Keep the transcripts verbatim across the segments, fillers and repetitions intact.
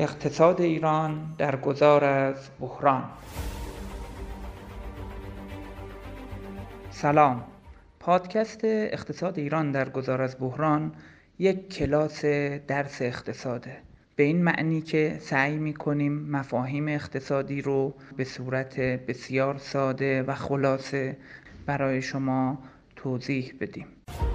اقتصاد ایران در گذار از بحران. سلام. پادکست اقتصاد ایران در گذار از بحران یک کلاس درس اقتصاده، به این معنی که سعی می‌کنیم مفاهیم اقتصادی رو به صورت بسیار ساده و خلاصه برای شما توضیح بدیم.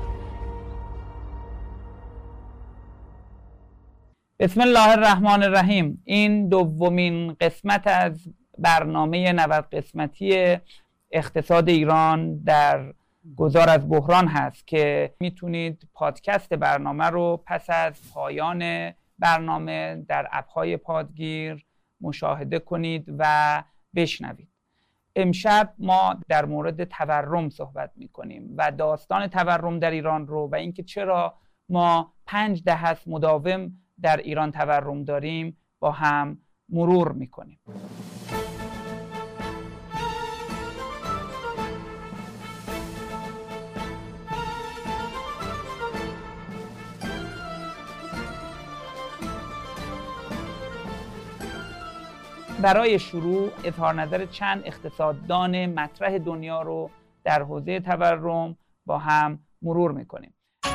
بسم الله الرحمن الرحیم. این دومین قسمت از برنامه نود قسمتی اقتصاد ایران در گذار از بحران هست که میتونید پادکست برنامه رو پس از پایان برنامه در اپ‌های پادگیر مشاهده کنید و بشنوید. امشب ما در مورد تورم صحبت میکنیم و داستان تورم در ایران رو و اینکه چرا ما پنج دهه است مداوم در ایران تورم داریم با هم مرور میکنیم. برای شروع اظهار نظر چند اقتصاددان مطرح دنیا رو در حوزه تورم با هم مرور میکنیم.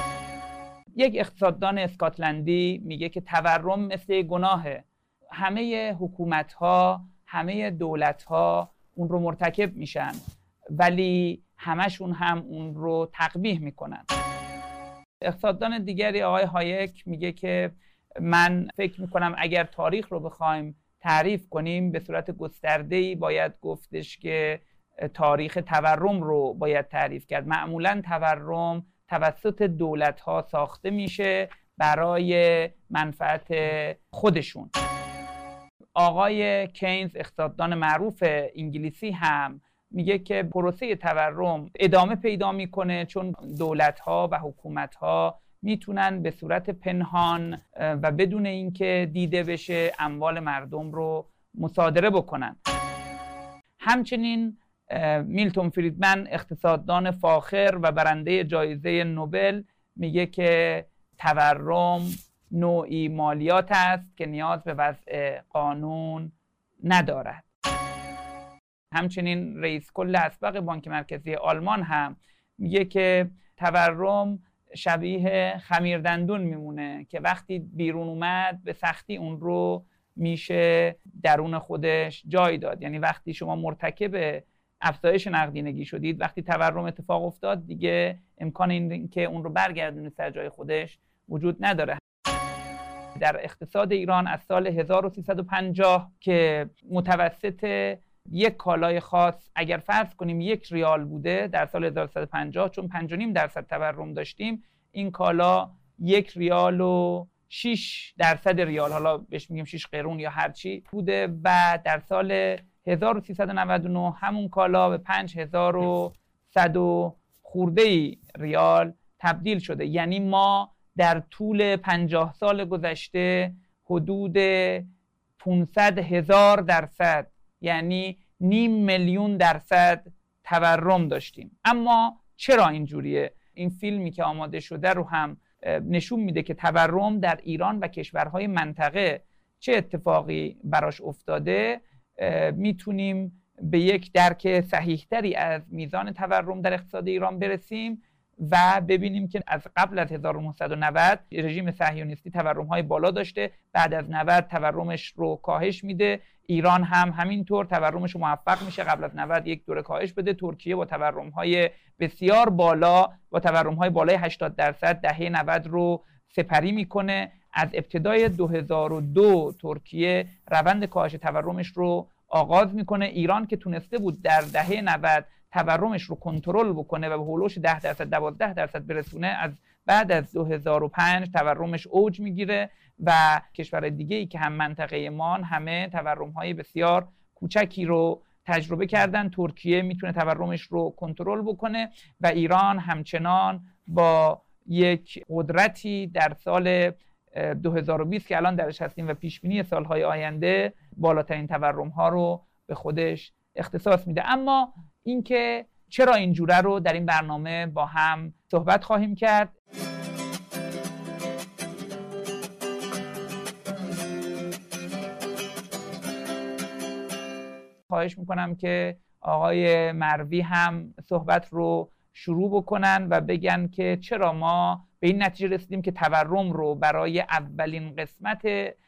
یک اقتصاددان اسکاتلندی میگه که تورم مثل گناهه. همه حکومت‌ها، همه دولت‌ها اون رو مرتکب میشن ولی همشون هم اون رو تقبیح میکنن. اقتصاددان دیگری آقای هایک میگه که من فکر میکنم اگر تاریخ رو بخوایم تعریف کنیم به صورت گسترده‌ای باید گفتش که تاریخ تورم رو باید تعریف کرد. معمولاً تورم توسط دولت‌ها ساخته میشه برای منفعت خودشون. آقای کینز اقتصاددان معروف انگلیسی هم میگه که پروسه تورم ادامه پیدا میکنه چون دولت‌ها و حکومت‌ها میتونن به صورت پنهان و بدون اینکه دیده بشه اموال مردم رو مصادره بکنن. همچنین میلتون فریدمن اقتصاددان فاخر و برنده جایزه نوبل میگه که تورم نوعی مالیات است که نیاز به وضع قانون ندارد. همچنین رئیس کل اسبق بانک مرکزی آلمان هم میگه که تورم شبیه خمیردندون میمونه که وقتی بیرون اومد به سختی اون رو میشه درون خودش جای داد. یعنی وقتی شما مرتکب افزایش نقدینگی شدید، وقتی تورم اتفاق افتاد دیگه امکان این که اون رو برگردونید سر جای خودش وجود نداره. در اقتصاد ایران از سال هزار و سیصد و پنجاه که متوسط یک کالای خاص اگر فرض کنیم یک ریال بوده در سال هزار و سیصد و پنجاه، چون پنج و نیم درصد تورم داشتیم، این کالا یک ریال و شش درصد ریال، حالا بهش میگیم شش قرون یا هرچی بوده، و در سال هزار و سیصد و نود و نه همون کالا به پنج هزار و صد و خورده ریال تبدیل شده. یعنی ما در طول پنجاه سال گذشته حدود پانصد هزار درصد، یعنی نیم میلیون درصد تورم داشتیم. اما چرا اینجوریه؟ این فیلمی که آماده شده رو هم نشون میده که تورم در ایران و کشورهای منطقه چه اتفاقی براش افتاده. میتونیم به یک درک صحیحتری از میزان تورم در اقتصاد ایران برسیم و ببینیم که از قبل از هزار و نهصد و نود رژیم صهیونیستی تورم‌های بالا داشته، بعد از نود تورمش رو کاهش میده. ایران هم همینطور تورمش رو موفق میشه قبل از نود یک دوره کاهش بده. ترکیه با تورم‌های بسیار بالا، با تورم‌های بالای هشتاد درصد دهه نود رو سپری میکنه. از ابتدای دو هزار و دو ترکیه روند کاهش تورمش رو آغاز میکنه. ایران که تونسته بود در دهه نود تورمش رو کنترل بکنه و به هولوش ده درصد دوازده درصد برسونه، از بعد از دو هزار و پنج تورمش اوج میگیره و کشورهای دیگه ای که هم منطقه مان همه تورم‌های بسیار کوچکی رو تجربه کردن. ترکیه میتونه تورمش رو کنترل بکنه و ایران همچنان با یک قدرتی در سال دو هزار و بیست که الان درش هستیم و پیش بینی سالهای آینده بالاترین تورم‌ها رو به خودش اختصاص میده. اما اینکه چرا اینجوره رو در این برنامه با هم صحبت خواهیم کرد. خواهش میکنم که آقای مروی هم صحبت رو شروع بکنن و بگن که چرا ما به این نتیجه رسیدیم که تورم رو برای اولین قسمت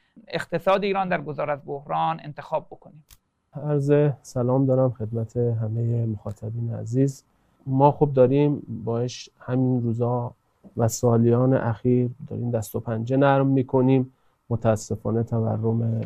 اقتصاد ایران در گذار از بحران انتخاب بکنیم. عرض سلام دارم خدمت همه مخاطبین عزیز. ما خب داریم باش همین روزا و سالیان اخیر داریم دست و پنجه نرم میکنیم. متاسفانه تورم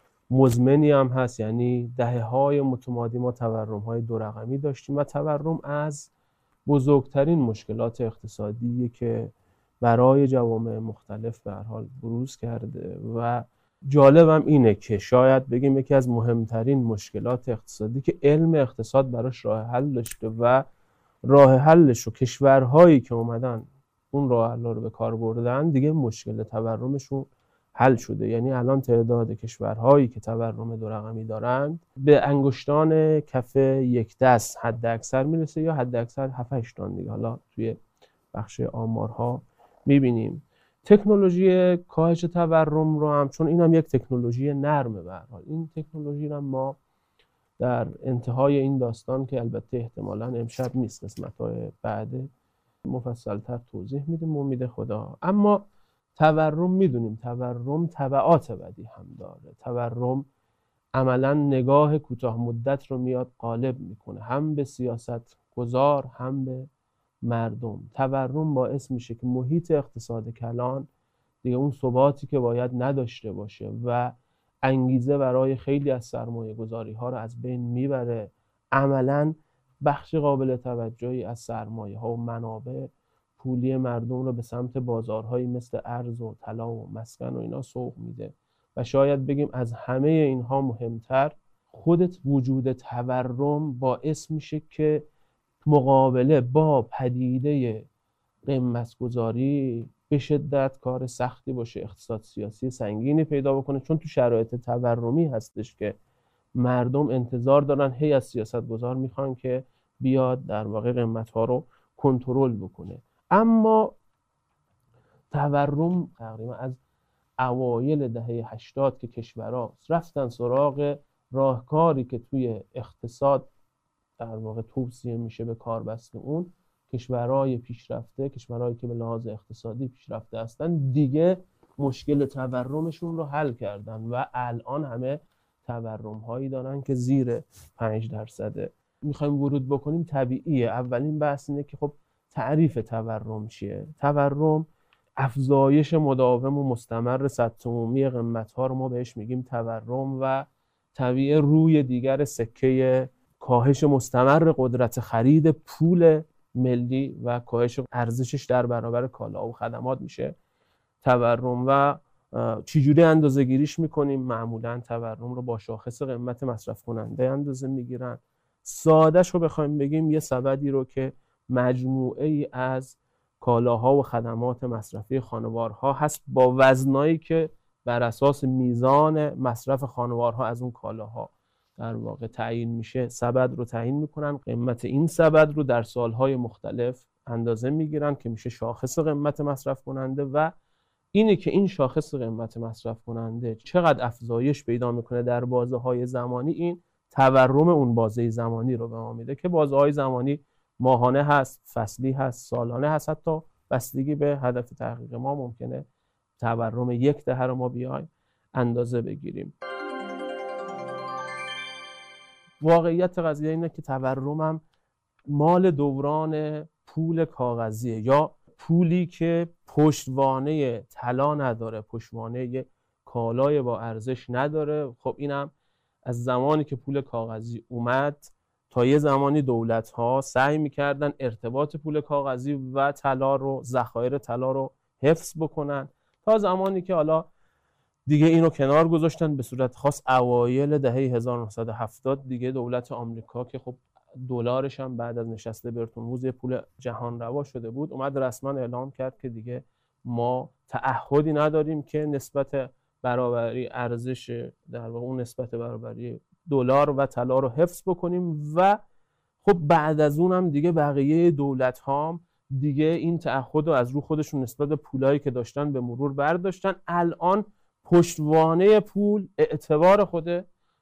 مزمنی هم هست، یعنی دهه‌های متمادی ما تورم‌های دو رقمی داشتیم و تورم از بزرگترین مشکلات اقتصادی که برای جوامع مختلف به هر حال بروز کرده و جالبم اینه که شاید بگیم یکی از مهمترین مشکلات اقتصادی که علم اقتصاد براش راه حل داشته و راه حلش رو کشورهایی که اومدن اون راه حل رو به کار بردن دیگه مشکل تورمشون حل شده. یعنی الان تعداد کشورهایی که تورم دو رقمی دارند به انگشتان کف یک دست حد اکثر میرسه یا حد اکثر هفت هشت تا دیگه. حالا توی بخش آمارها میبینیم تکنولوژی کاهش تورم رو هم، چون این هم یک تکنولوژی نرمه به هر حال، این تکنولوژی رو ما در انتهای این داستان که البته احتمالاً امشب نیست، قسمت‌های بعد مفصل‌تر توضیح میدیم امید خدا. اما تورم میدونیم تورم تبعات بدی هم داره. تورم عملاً نگاه کوتاه مدت رو میاد غالب میکنه، هم به سیاست گذار هم به مردم. تورم باعث میشه که محیط اقتصاد کلان دیگه اون ثباتی که باید نداشته باشه و انگیزه برای خیلی از سرمایه گذاری ها رو از بین میبره. عملاً بخش قابل توجهی از سرمایه ها و منابع پولی مردم رو به سمت بازارهایی مثل ارز و طلا و مسکن و اینا سوق میده. و شاید بگیم از همه اینها مهمتر خودت وجود تورم باعث میشه که مقابله با پدیده قیمت‌گذاری به شدت کار سختی باشه، اقتصاد سیاسی سنگینی پیدا بکنه، چون تو شرایط تورمی هستش که مردم انتظار دارن هی از سیاستگزار میخوان که بیاد در واقع قیمت‌ها رو کنترل بکنه. اما تورم تقریبا از اوایل دهه هشتاد که کشورها رفتن سراغ راهکاری که توی اقتصاد در واقع توصیه میشه به کاربست اون، کشورهای پیشرفته، کشورهایی که به لحاظ اقتصادی پیشرفته هستن، دیگه مشکل تورمشون رو حل کردن و الان همه تورم هایی دارن که زیر پنج درصده. میخوایم ورود بکنیم طبیعیه. اولین بحث اینه که خب تعریف تورم چیه؟ تورم افزایش مداوم و مستمر سطح عمومی قیمت ها رو ما بهش میگیم تورم و طبیعه روی دیگر سکه کاهش مستمر قدرت خرید پول ملی و کاهش ارزشش در برابر کالا و خدمات میشه تورم. و چجوری اندازه گیریش میکنیم؟ معمولا تورم رو با شاخص قیمت مصرف کننده اندازه میگیرن. سادهش رو بخوایم بگیم یه سبدی رو که مجموعه ای از کالاها و خدمات مصرفی خانوارها هست با وزنایی که بر اساس میزان مصرف خانوارها از اون کالاها در واقع تعیین میشه، سبد رو تعیین میکنن. قیمت این سبد رو در سالهای مختلف اندازه میگیرن که میشه شاخص قیمت مصرف کننده و اینه که این شاخص قیمت مصرف کننده چقدر افزایش پیدا میکنه در بازه‌های زمانی، این تورم اون بازه زمانی رو به ما میده که بازه‌های زمانی ماهانه هست، فصلی هست، سالانه هست. حتی بستگی به هدف تحقیق ما ممکنه تورم یک دهه رو ما بیایم اندازه بگیریم. واقعیت قضیه اینه که تورم هم مال دوران پول کاغذیه یا پولی که پشتوانه طلا نداره، پشتوانه کالای با ارزش نداره. خب اینم از زمانی که پول کاغذی اومد تا یه زمانی دولت‌ها سعی می‌کردن ارتباط پول کاغذی و طلا رو، ذخایر طلا رو حفظ بکنن، تا زمانی که حالا دیگه اینو کنار گذاشتن به صورت خاص اوایل دهه هزار و نهصد و هفتاد دیگه دولت آمریکا که خب دلارش هم بعد از نشست برتون وودز پول جهان روا شده بود، اومد رسما اعلام کرد که دیگه ما تعهدی نداریم که نسبت برابری ارزش در واقع اون نسبت برابری دلار و طلا رو حفظ بکنیم. و خب بعد از اونم دیگه بقیه دولت ها دیگه این تعهد رو از رو خودشون نسبت به پولایی که داشتن به مرور برداشتن. الان پشتوانه پول اعتبار خود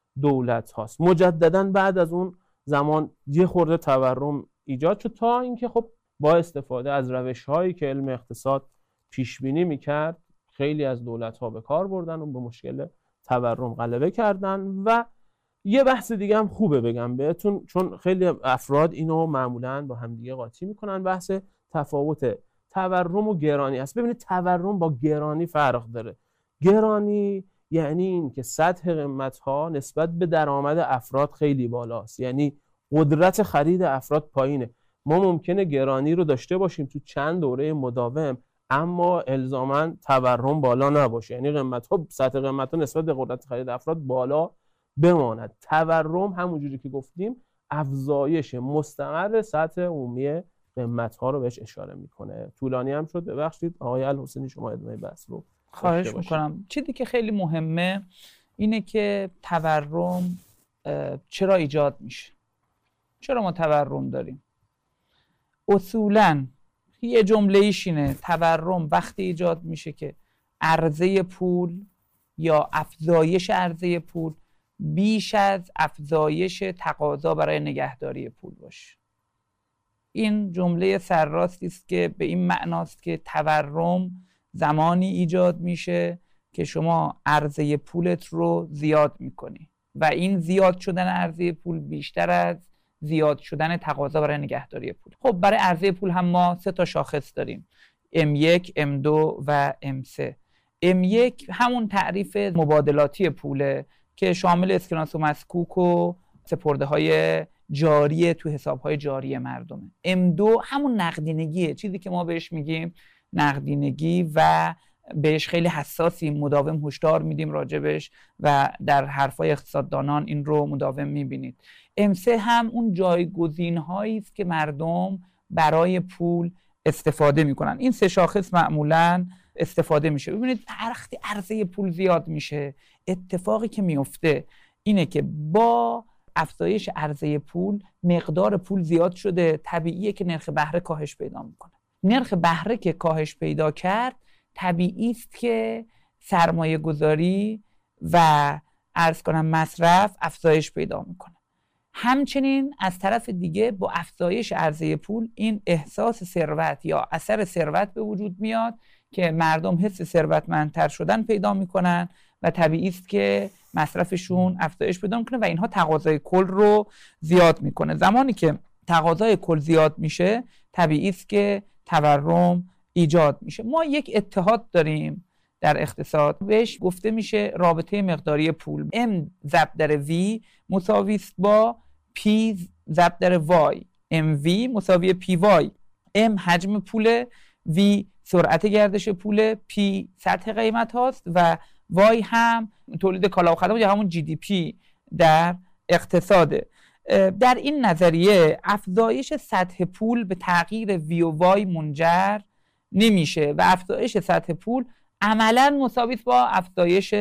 دولت هاست. مجددا بعد از اون زمان یه خورده تورم ایجاد شد تا اینکه خب با استفاده از روش هایی که علم اقتصاد پیش بینی میکرد خیلی از دولت ها به کار بردن و به مشکل تورم غلبه کردن. و یه بحث دیگه هم خوبه بگم بهتون، چون خیلی افراد اینو معمولاً با همدیگه قاطی میکنن، بحث تفاوت تورم و گرانی است. ببینید تورم با گرانی فرق داره. گرانی یعنی این که سطح قیمت ها نسبت به درآمد افراد خیلی بالاست، یعنی قدرت خرید افراد پایینه. ما ممکنه گرانی رو داشته باشیم تو چند دوره مداوم، اما الزاما تورم بالا نباشه، یعنی قیمت ها سطح قیمت ها نسبت به قدرت خرید افراد بالا بماند. تورم همونجوری که گفتیم افزایش مستمر سطح عمومی قیمت ها رو بهش اشاره میکنه. طولانی هم شد، ببخشید. آقای الحسینی شما ادامه بحث رو. خواهش میکنم. چیزی که خیلی مهمه اینه که تورم چرا ایجاد میشه، چرا ما تورم داریم. اصولاً یه جمله ایش اینه: تورم وقتی ایجاد میشه که عرضه پول یا افزایش عرضه پول بیش از افزایش تقاضا برای نگهداری پول باشه. این جمله سرراستی است که به این معناست که تورم زمانی ایجاد میشه که شما عرضه پولت رو زیاد میکنی و این زیاد شدن عرضه پول بیشتر از زیاد شدن تقاضا برای نگهداری پول. خب برای عرضه پول هم ما سه تا شاخص داریم: ام یک، ام دو و ام سه. ام یک همون تعریف مبادلاتی پوله که شامل اسکناس و مسکوک و سپرده های جاری تو حساب های جاری مردمه. ام دو همون نقدینگیه، چیزی که ما بهش میگیم نقدینگی و بهش خیلی حساسیم، مداوم هشدار میدیم راجبش و در حرفای اقتصاددانان این رو مداوم میبینید. ام سه هم اون جایگزین هایی است که مردم برای پول استفاده میکنن. این سه شاخص معمولاً استفاده میشه. ببینید وقتی عرضه پول زیاد میشه، اتفاقی که میفته اینه که با افزایش عرضه پول مقدار پول زیاد شده، طبیعیه که نرخ بهره کاهش پیدا میکنه. نرخ بهره که کاهش پیدا کرد، طبیعی است که سرمایه گذاری و عرض کنم مصرف افزایش پیدا میکنه. همچنین از طرف دیگه با افزایش عرضه پول این احساس ثروت یا اثر ثروت به وجود میاد که مردم حس ثروتمندتر شدن پیدا میکنن و طبیعی است که مصرفشون افزایش پیدا میکنه و اینها تقاضای کل رو زیاد میکنه. زمانی که تقاضای کل زیاد میشه، طبیعی است که تورم ایجاد میشه. ما یک اتحاد داریم در اقتصاد بهش گفته میشه رابطه مقداری پول. M ضرب در V مساوی است با P ضرب در Y. ام وی مساوی پی وای. M حجم پول، V سرعت گردش پول، P سطح قیمت هاست و Y هم تولید کالا و خدمات یا همون جی دی پی در اقتصاده. در این نظریه افزایش سطح پول به تغییر وی و وای منجر نمیشه و افزایش سطح پول عملاً مساوی است با افزایش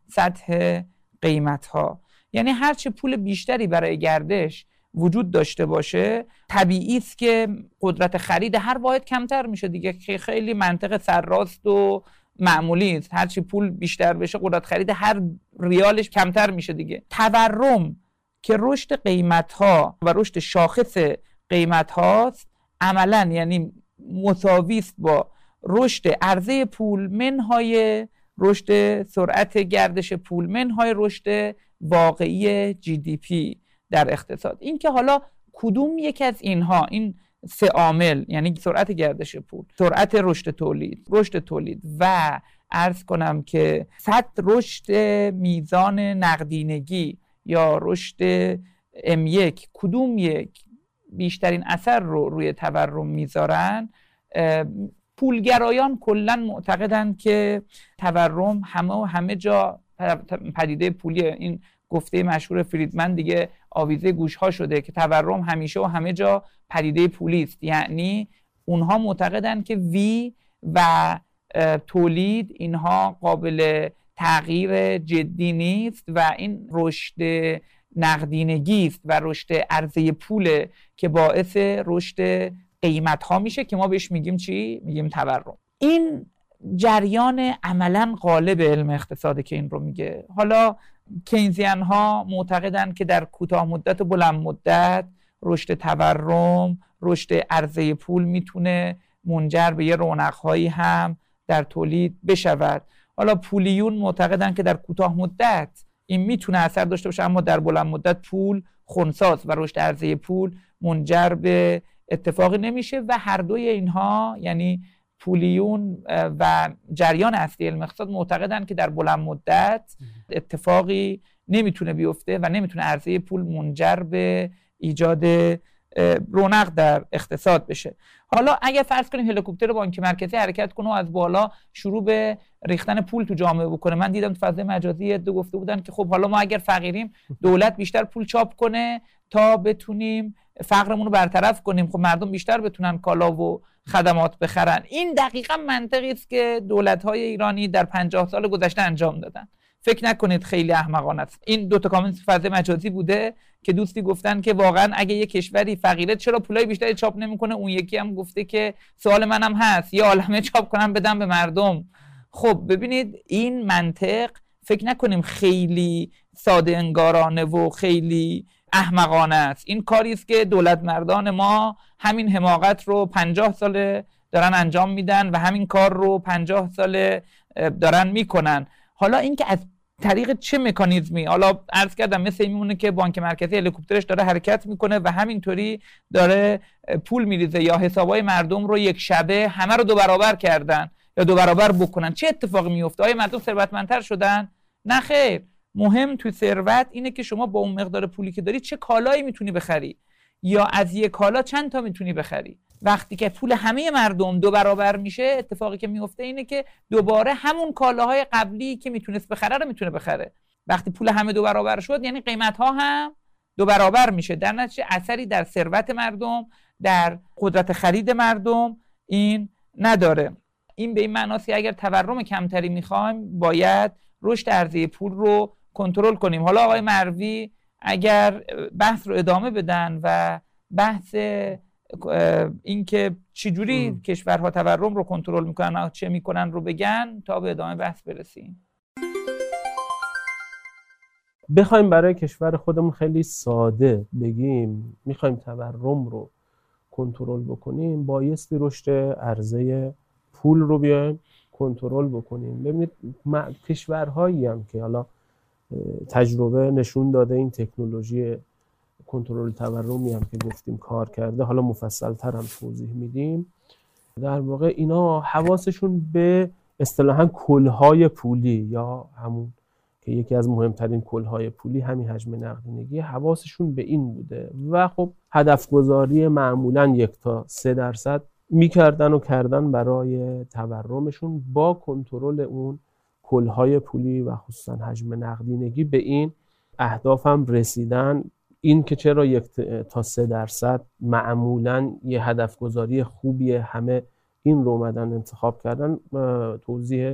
سطح قیمت ها. یعنی هرچه پول بیشتری برای گردش وجود داشته باشه، طبیعی است که قدرت خرید هر واحد کمتر میشه دیگه. خیلی منطق سرراست و معمولی است. هرچی پول بیشتر بشه، قدرت خرید هر ریالش کمتر میشه دیگه. تورم که رشد قیمت ها و رشد شاخص قیمت هاست، عملاً یعنی مساوی است با رشد عرضه پول منهای رشد سرعت گردش پول منهای رشد واقعی جی دی پی در اقتصاد. این که حالا کدوم یک از اینها، این سه عامل، یعنی سرعت گردش پول، سرعت رشد تولید، رشد تولید و عرض کنم که سطح رشد میزان نقدینگی یا رشد ام یک، کدوم یک بیشترین اثر رو روی تورم میذارن. پولگرایان کلاً معتقدند که تورم همه و همه جا پدیده پولیه. این گفته مشهور فریدمن دیگه آویزه گوش ها شده که تورم همیشه و همه جا پدیده پولی است. یعنی اونها معتقدند که وی و تولید اینها قابل تغییر جدی نیست و این رشد نقدینگی است و رشد عرضه پول که باعث رشد قیمت ها میشه که ما بهش میگیم چی؟ میگیم تورم. این جریان عملاً غالب علم اقتصاده که این رو میگه. حالا کینزیان ها معتقدند که در کوتاه مدت و بلند مدت رشد تورم، رشد عرضه پول میتونه منجر به یه رونق‌هایی هم در تولید بشود. حالا پولیون معتقدند که در کوتاه مدت این میتونه اثر داشته باشه، اما در بلند مدت پول خنثی‌ست و رشد عرضه پول منجر به اتفاقی نمیشه و هر دوی اینها یعنی پولیون و جریان اصلی علم اقتصاد معتقدند که در بلند مدت اتفاقی نمیتونه بیفته و نمیتونه عرضه پول منجر به ایجاد رونق در اقتصاد بشه. حالا اگه فرض کنیم هلیکوپتر بانک مرکزی حرکت کنه و از بالا شروع به ریختن پول تو جامعه بکنه، من دیدم تو فضای مجازی دو گفته بودن که خب حالا ما اگر فقیریم دولت بیشتر پول چاپ کنه تا بتونیم فقرمون رو برطرف کنیم، خب مردم بیشتر بتونن کالا و خدمات بخرن. این دقیقاً منطقی است که دولت‌های ایرانی در پنجاه سال گذشته انجام دادن. فکر نکنید خیلی احمقانه است. این دو تا کامنت فضای مجازی بوده که دوستی گفتن که واقعا اگه یه کشوری فقیره چرا پولای بیشتری چاپ نمیکنه؟ اون یکی هم گفته که سوال منم هست یه عالمه چاپ کنم بدم به مردم. خب ببینید این منطق فکر نکنیم خیلی ساده انگارانه و خیلی احمقانه است. این کاری است که دولت مردان ما همین حماقت رو پنجاه سال دارن انجام میدن و همین کار رو پنجاه سال دارن میکنن. حالا اینکه از طریق چه مکانیزمی، حالا عرض کردم مثل این میمونه که بانک مرکزی هلیکوپترش داره حرکت میکنه و همینطوری داره پول میریزه یا حسابای مردم رو یک شبه همه رو دو برابر کردن یا دو برابر بکنن. چه اتفاقی میفته؟ آیا مردم ثروتمندتر شدن؟ نه خیر. مهم توی ثروت اینه که شما با اون مقدار پولی که داری چه کالایی میتونی بخری یا از یک کالا چند تا میتونی بخری. وقتی که پول همه مردم دو برابر میشه اتفاقی که میفته اینه که دوباره همون کالاهای قبلی که میتونست بخره رو میتونه بخره. وقتی پول همه دو برابر شد یعنی قیمت ها هم دو برابر میشه، در نتیجه اثری در ثروت مردم، در قدرت خرید مردم این نداره. این به این معناست که اگر تورم کمتری میخوایم باید رشد عرضه پول رو کنترل کنیم. حالا آقای مروی اگر بحث رو ادامه بدن و بحث اینکه چجوری کشورها تورم رو کنترل میکنن و چه میکنن رو بگن تا به ادامه بحث برسیم. بخوایم برای کشور خودمون خیلی ساده بگیم میخوایم تورم رو کنترل بکنیم، بایستی رشد عرضه پول رو بیایم کنترل بکنیم. ببینید کشورهایی هم که حالا تجربه نشون داده این تکنولوژی کنترل تورمی هم که گفتیم کار کرده، حالا مفصل تر هم توضیح میدیم، در واقع اینا حواسشون به اصطلاحاً کلهای پولی یا همون که یکی از مهمترین کلهای پولی همین حجم نقدینگی، حواسشون به این بوده و خب هدف گذاری معمولاً یک تا سه درصد میکردن و کردن برای تورمشون. با کنترل اون کلهای پولی و خصوصاً حجم نقدینگی به این اهداف هم رسیدن. این که چرا یک تا سه درصد معمولاً یه هدف گذاری خوبیه، همه این رو اومدن انتخاب کردن، توضیح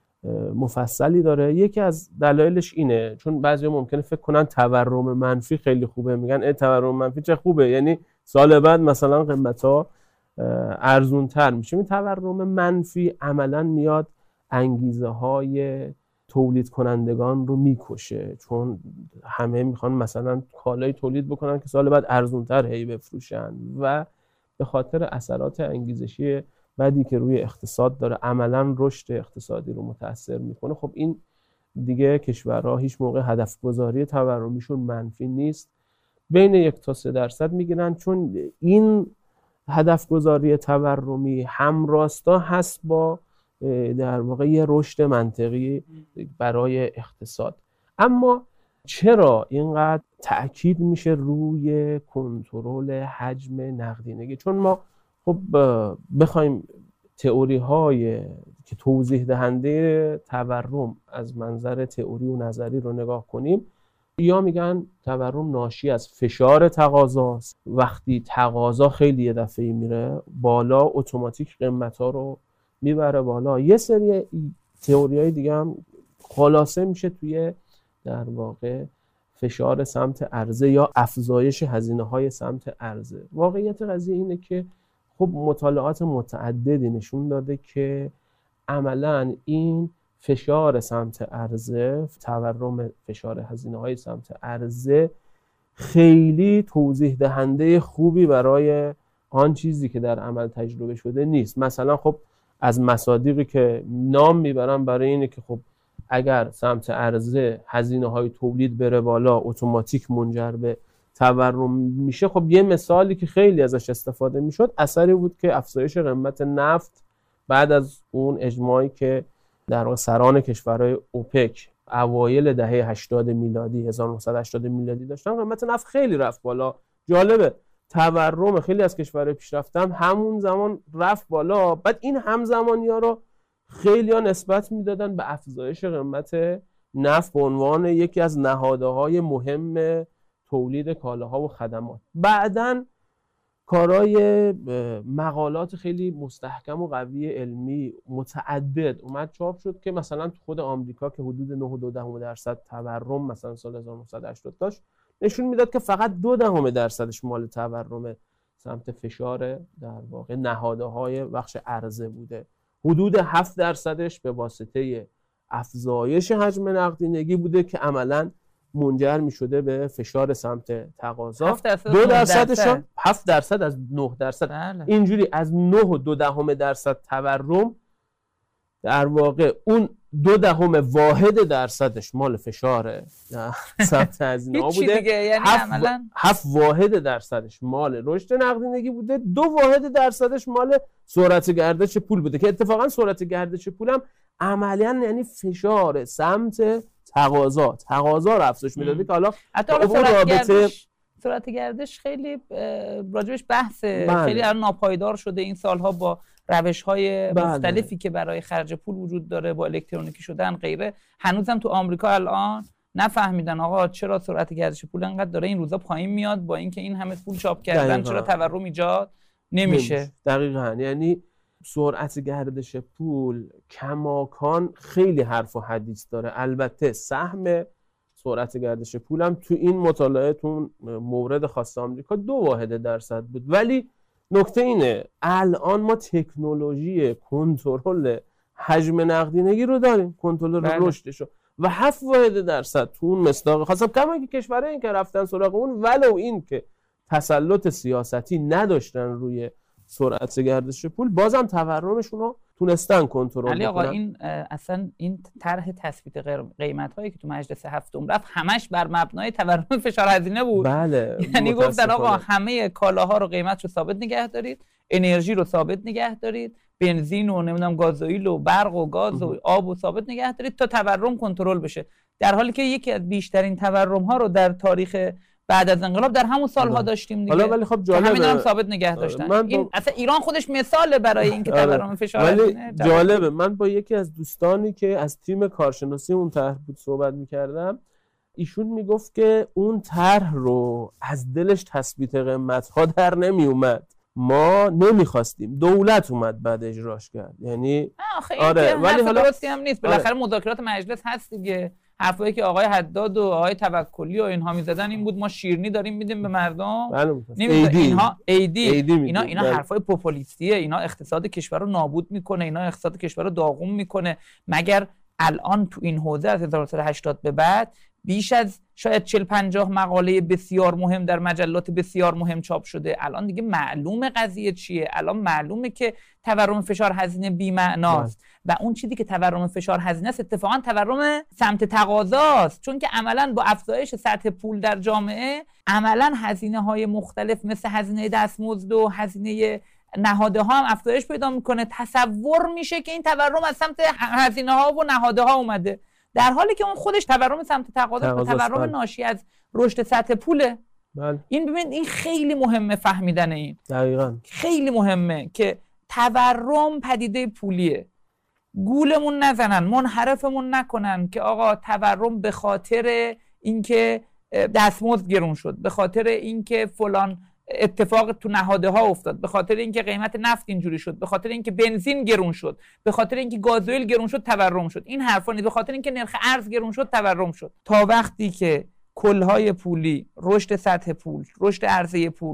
مفصلی داره. یکی از دلایلش اینه چون بعضی ممکنه فکر کنن تورم منفی خیلی خوبه، میگن اه تورم منفی چه خوبه، یعنی سال بعد مثلا قیمتا ارزون تر میشه. این تورم منفی عملاً میاد انگیزه های تولید کنندگان رو میکشه، چون همه میخوان مثلا کالای تولید بکنن که سال بعد ارزونتر هی بفروشن و به خاطر اثرات انگیزشی بعدی که روی اقتصاد داره عملا رشد اقتصادی رو متاثر میکنه. خب این دیگه کشورها هیچ موقع هدف گذاری تورمیشون منفی نیست، بین یک تا سه درصد میگیرن، چون این هدف گذاری تورمی همراستا هست با در واقع یه رشد منطقی برای اقتصاد. اما چرا اینقدر تأکید میشه روی کنترل حجم نقدینگی؟ چون ما خب بخوایم تئوری های که توضیح دهنده تورم از منظر تئوری و نظری رو نگاه کنیم، یا میگن تورم ناشی از فشار تقاضاست، وقتی تقاضا خیلی یه دفعه‌ای میره بالا اتوماتیک قیمتا رو میبره بالا. یه سری تئوریای دیگه هم خلاصه میشه توی در واقع فشار سمت عرضه یا افزایش هزینه‌های سمت عرضه. واقعیت قضیه اینه که خب مطالعات متعددی نشون داده که عملاً این فشار سمت عرضه، تورم فشار هزینه های سمت عرضه خیلی توضیح دهنده خوبی برای آن چیزی که در عمل تجربه شده نیست. مثلا خب از مصادیقی که نام میبرم برای اینه که خب اگر سمت عرضه هزینه های تولید بره بالا اتوماتیک منجر به تورم میشه. خب یه مثالی که خیلی ازش استفاده میشد اثری بود که افزایش قیمت نفت بعد از اون اجماعی که در واقع سران کشورهای اوپک اوایل دهه هشتاد میلادی هزار و نهصد و هشتاد میلادی داشتن، قیمت نفت خیلی رفت بالا. جالبه تورم خیلی از کشورهای پیشرفته هم همون زمان رفت بالا. بعد این همزمانی‌ها رو خیلی ها نسبت میدادن به افزایش قیمت نفت به عنوان یکی از نهادهای مهم تولید کالاها و خدمات. بعداً کارهای مقالات خیلی مستحکم و قوی علمی متعدد اومد چاپ شد که مثلا تو خود آمریکا که حدود نه و دو دهم درصد تورم مثلا سال هزار و نهصد و هشتاد داشت، نشون میداد که فقط دو دهم درصدش مال تورم سمت فشار در واقع نهادهای بخش عرضه بوده. حدود هفت درصدش به واسطه افزایش حجم نقدینگی بوده که عملاً منجر می شده به فشار سمت تقاضا. دو درصدش هفت درصد از نه درصد بله. اینجوری از نه و دو دهم درصد تورم در واقع اون دو دهم واحد درصدش مال فشار سمت هزینه ها بوده. یعنی هفت, عملاً هفت واحد درصدش مال رشد نقدینگی بوده، دو واحد درصدش مال سرعت گردش پول بوده که اتفاقا سرعت گردش پول هم عملاً یعنی فشار سمت تقاضا تقاضا رو افزایش میداده که حالا حتی حالا سرعت رابطه گردش سرعت گردش خیلی راجبش بحثه بله. خیلی الان ناپایدار شده این سالها با روش‌های بله. مختلفی که برای خرج پول وجود داره، با الکترونیکی شدن غیره. هنوزم تو آمریکا الان نفهمیدن آقا چرا سرعت گردش پول انقدر داره این روزا پایین میاد با اینکه این همه پول چاپ کردن دقیقا. چرا تورم ایجاد نمیشه. دقیقاً یعنی سرعت گردش پول کماکان خیلی حرف و حدیث داره. البته سهم سرعت گردش پول هم تو این مطالعه تو مورد خاص آمریکا دو واحد درصد بود، ولی نکته اینه الان ما تکنولوژی کنترل حجم نقدینگی رو داریم، کنترل رشدش رو و هفت واحد درصد تو اون مصداق خاصم کما که کشورهای این که رفتن سراغ اون ولو این که تسلط سیاستی نداشتن روی سرعت گردش پول بازم تورمشون رو تونستن کنترل علی آقا بکنن. این اصلا این طرح تثبیت قیمت هایی که تو مجلس هفتم رفت همش بر مبنای تورم فشار هزینه بود. بله یعنی گفتن آقا همه کالاها رو قیمت رو ثابت نگه دارید، انرژی رو ثابت نگه دارید، بنزین و نمیدونم گازوئیل و برق و گاز و آب و ثابت نگه دارید تا تورم کنترل بشه، در حالی که یکی از بیشترین تورم ها رو در تاریخ بعد از انقلاب در همون سالها داشتیم دیگه. حالا ولی خب جالبه همین ثابت نگه داشتن. با... این اصلا ایران خودش مثاله برای اینکه تورم فشار ولی جالبه. من با یکی از دوستانی که از تیم کارشناسی اون طرح بود صحبت می‌کردم، ایشون میگفت که اون طرح رو از دلش تثبیت قیمت‌ها در نمی اومد، ما نمیخواستیم، دولت اومد بعد اجراش کرد. یعنی آره ولی حالا درستی هم نیست، بالاخره آره. مذاکرات مجلس هست دیگه. حرفایی که آقای حداد و آقای توکلی و اینها میزدن این بود ما شیرینی داریم میدیم به مردم. ایدی. اینها ایدی, ایدی اینا اینا بله. حرفای پوپولیستیه، اینا اقتصاد کشور رو نابود میکنه، اینا اقتصاد کشور رو داغون میکنه. مگر الان تو این حوزه از هزار و نهصد و هشتاد به بعد بیش از شاید چهل پنجاه مقاله بسیار مهم در مجلات بسیار مهم چاپ شده. الان دیگه معلومه قضیه چیه، الان معلومه که تورم فشار هزینه بی‌معناست و اون چیزی که تورم فشار هزینه است اتفاقا تورم سمت تقاضاست، چون که عملاً با افزایش سطح پول در جامعه عملاً هزینه‌های مختلف مثل هزینه دستمزد و هزینه نهاده ها هم افزایش پیدا میکنه. تصور میشه که این تورم از سمت هزینه ها و نهاده ها اومده، در حالی که اون خودش تورم سمت تقاضا و تورم ناشی از رشد سطح پوله. بله. این ببین این خیلی مهمه فهمیدن این. دقیقاً. خیلی مهمه که تورم پدیده پولیه. گولمون نزنن، منحرفمون نکنن که آقا تورم به خاطر اینکه دستمزد گرون شد، به خاطر اینکه فلان اتفاق تو نهاده ها افتاد، به خاطر اینکه قیمت نفت اینجوری شد، به خاطر اینکه بنزین گرون شد، به خاطر اینکه گازوئیل گرون شد تورم شد. این حرفا نیست. به خاطر اینکه نرخ ارز گرون شد تورم شد. تا وقتی که کلهای پولی، رشد سطح پول، رشد عرضه پول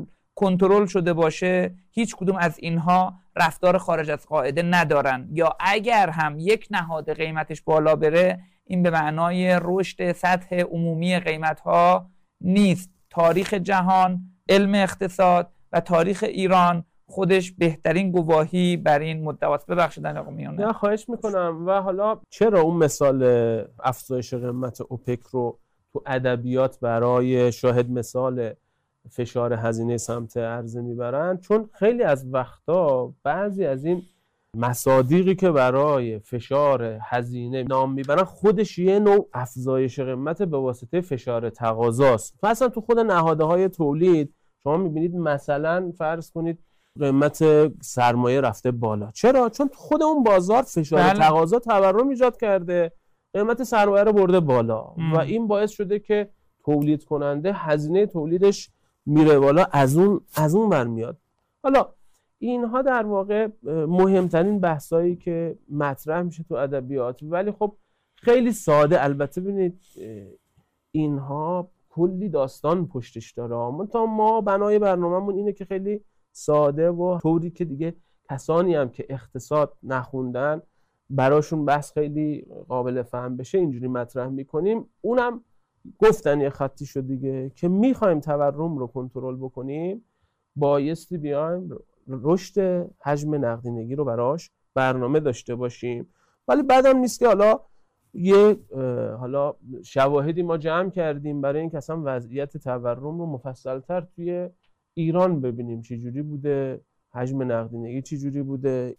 کنترل شده باشه، هیچ کدوم از اینها رفتار خارج از قاعده ندارن، یا اگر هم یک نهاد قیمتش بالا بره این به معنای رشد سطح عمومی قیمت‌ها نیست. تاریخ جهان، علم اقتصاد و تاریخ ایران خودش بهترین گواهی بر این مدعاست. ببخشید آقا میونه. نه خواهش میکنم. و حالا چرا اون مثال افزایش قیمت اوپک رو تو ادبیات برای شاهد مثال فشار هزینه سمت عرضه میبرن؟ چون خیلی از وقتا بعضی از این مصادیقی که برای فشار هزینه نام میبرن خودش یه نوع افزایش قیمت به واسطه فشار تقاضاست. مثلا تو خود نهادهای تولید شما میبینید مثلا فرض کنید قیمت سرمایه رفته بالا. چرا؟ چون تو خود اون بازار فشار بله. تقاضا تورم ایجاد کرده، قیمت سرمایه رو برده بالا ام. و این باعث شده که تولید کننده هزینه تولیدش میره بالا، از اون از اون برمیاد. حالا اینها در واقع مهمترین بحثایی که مطرح میشه تو ادبیات، ولی خب خیلی ساده. البته ببینید اینها کلی داستان پشتش داره. منتها ما بنای برنامه‌مون اینه که خیلی ساده و طوری که دیگه کسانی هم که اقتصاد نخوندن براشون بحث خیلی قابل فهم بشه اینجوری مطرح میکنیم. اونم گفتن یه خطی شد دیگه که میخوایم تورم رو کنترل بکنیم، بایستی بیایم رشد حجم نقدینگی رو براش برنامه داشته باشیم. ولی بعدم نیست که حالا یه حالا شواهدی ما جمع کردیم برای این که اصلا وضعیت تورم رو مفصل‌تر توی ایران ببینیم چی جوری بوده، حجم نقدینگی چی جوری بوده.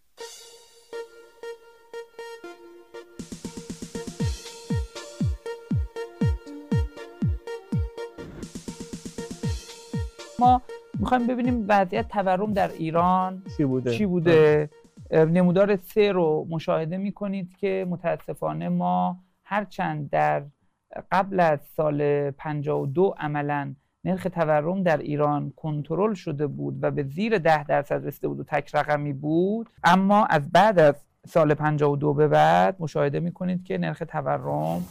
ما میخوایم ببینیم وضعیت تورم در ایران چی بوده, چی بوده. نمودار سه رو مشاهده میکنید که متاسفانه ما هرچند در قبل از سال پنجاه و دو عملاً نرخ تورم در ایران کنترل شده بود و به زیر ده درصد رسیده بود و تک رقمی بود، اما از بعد از سال پنجاه و دو به بعد مشاهده میکنید که نرخ تورم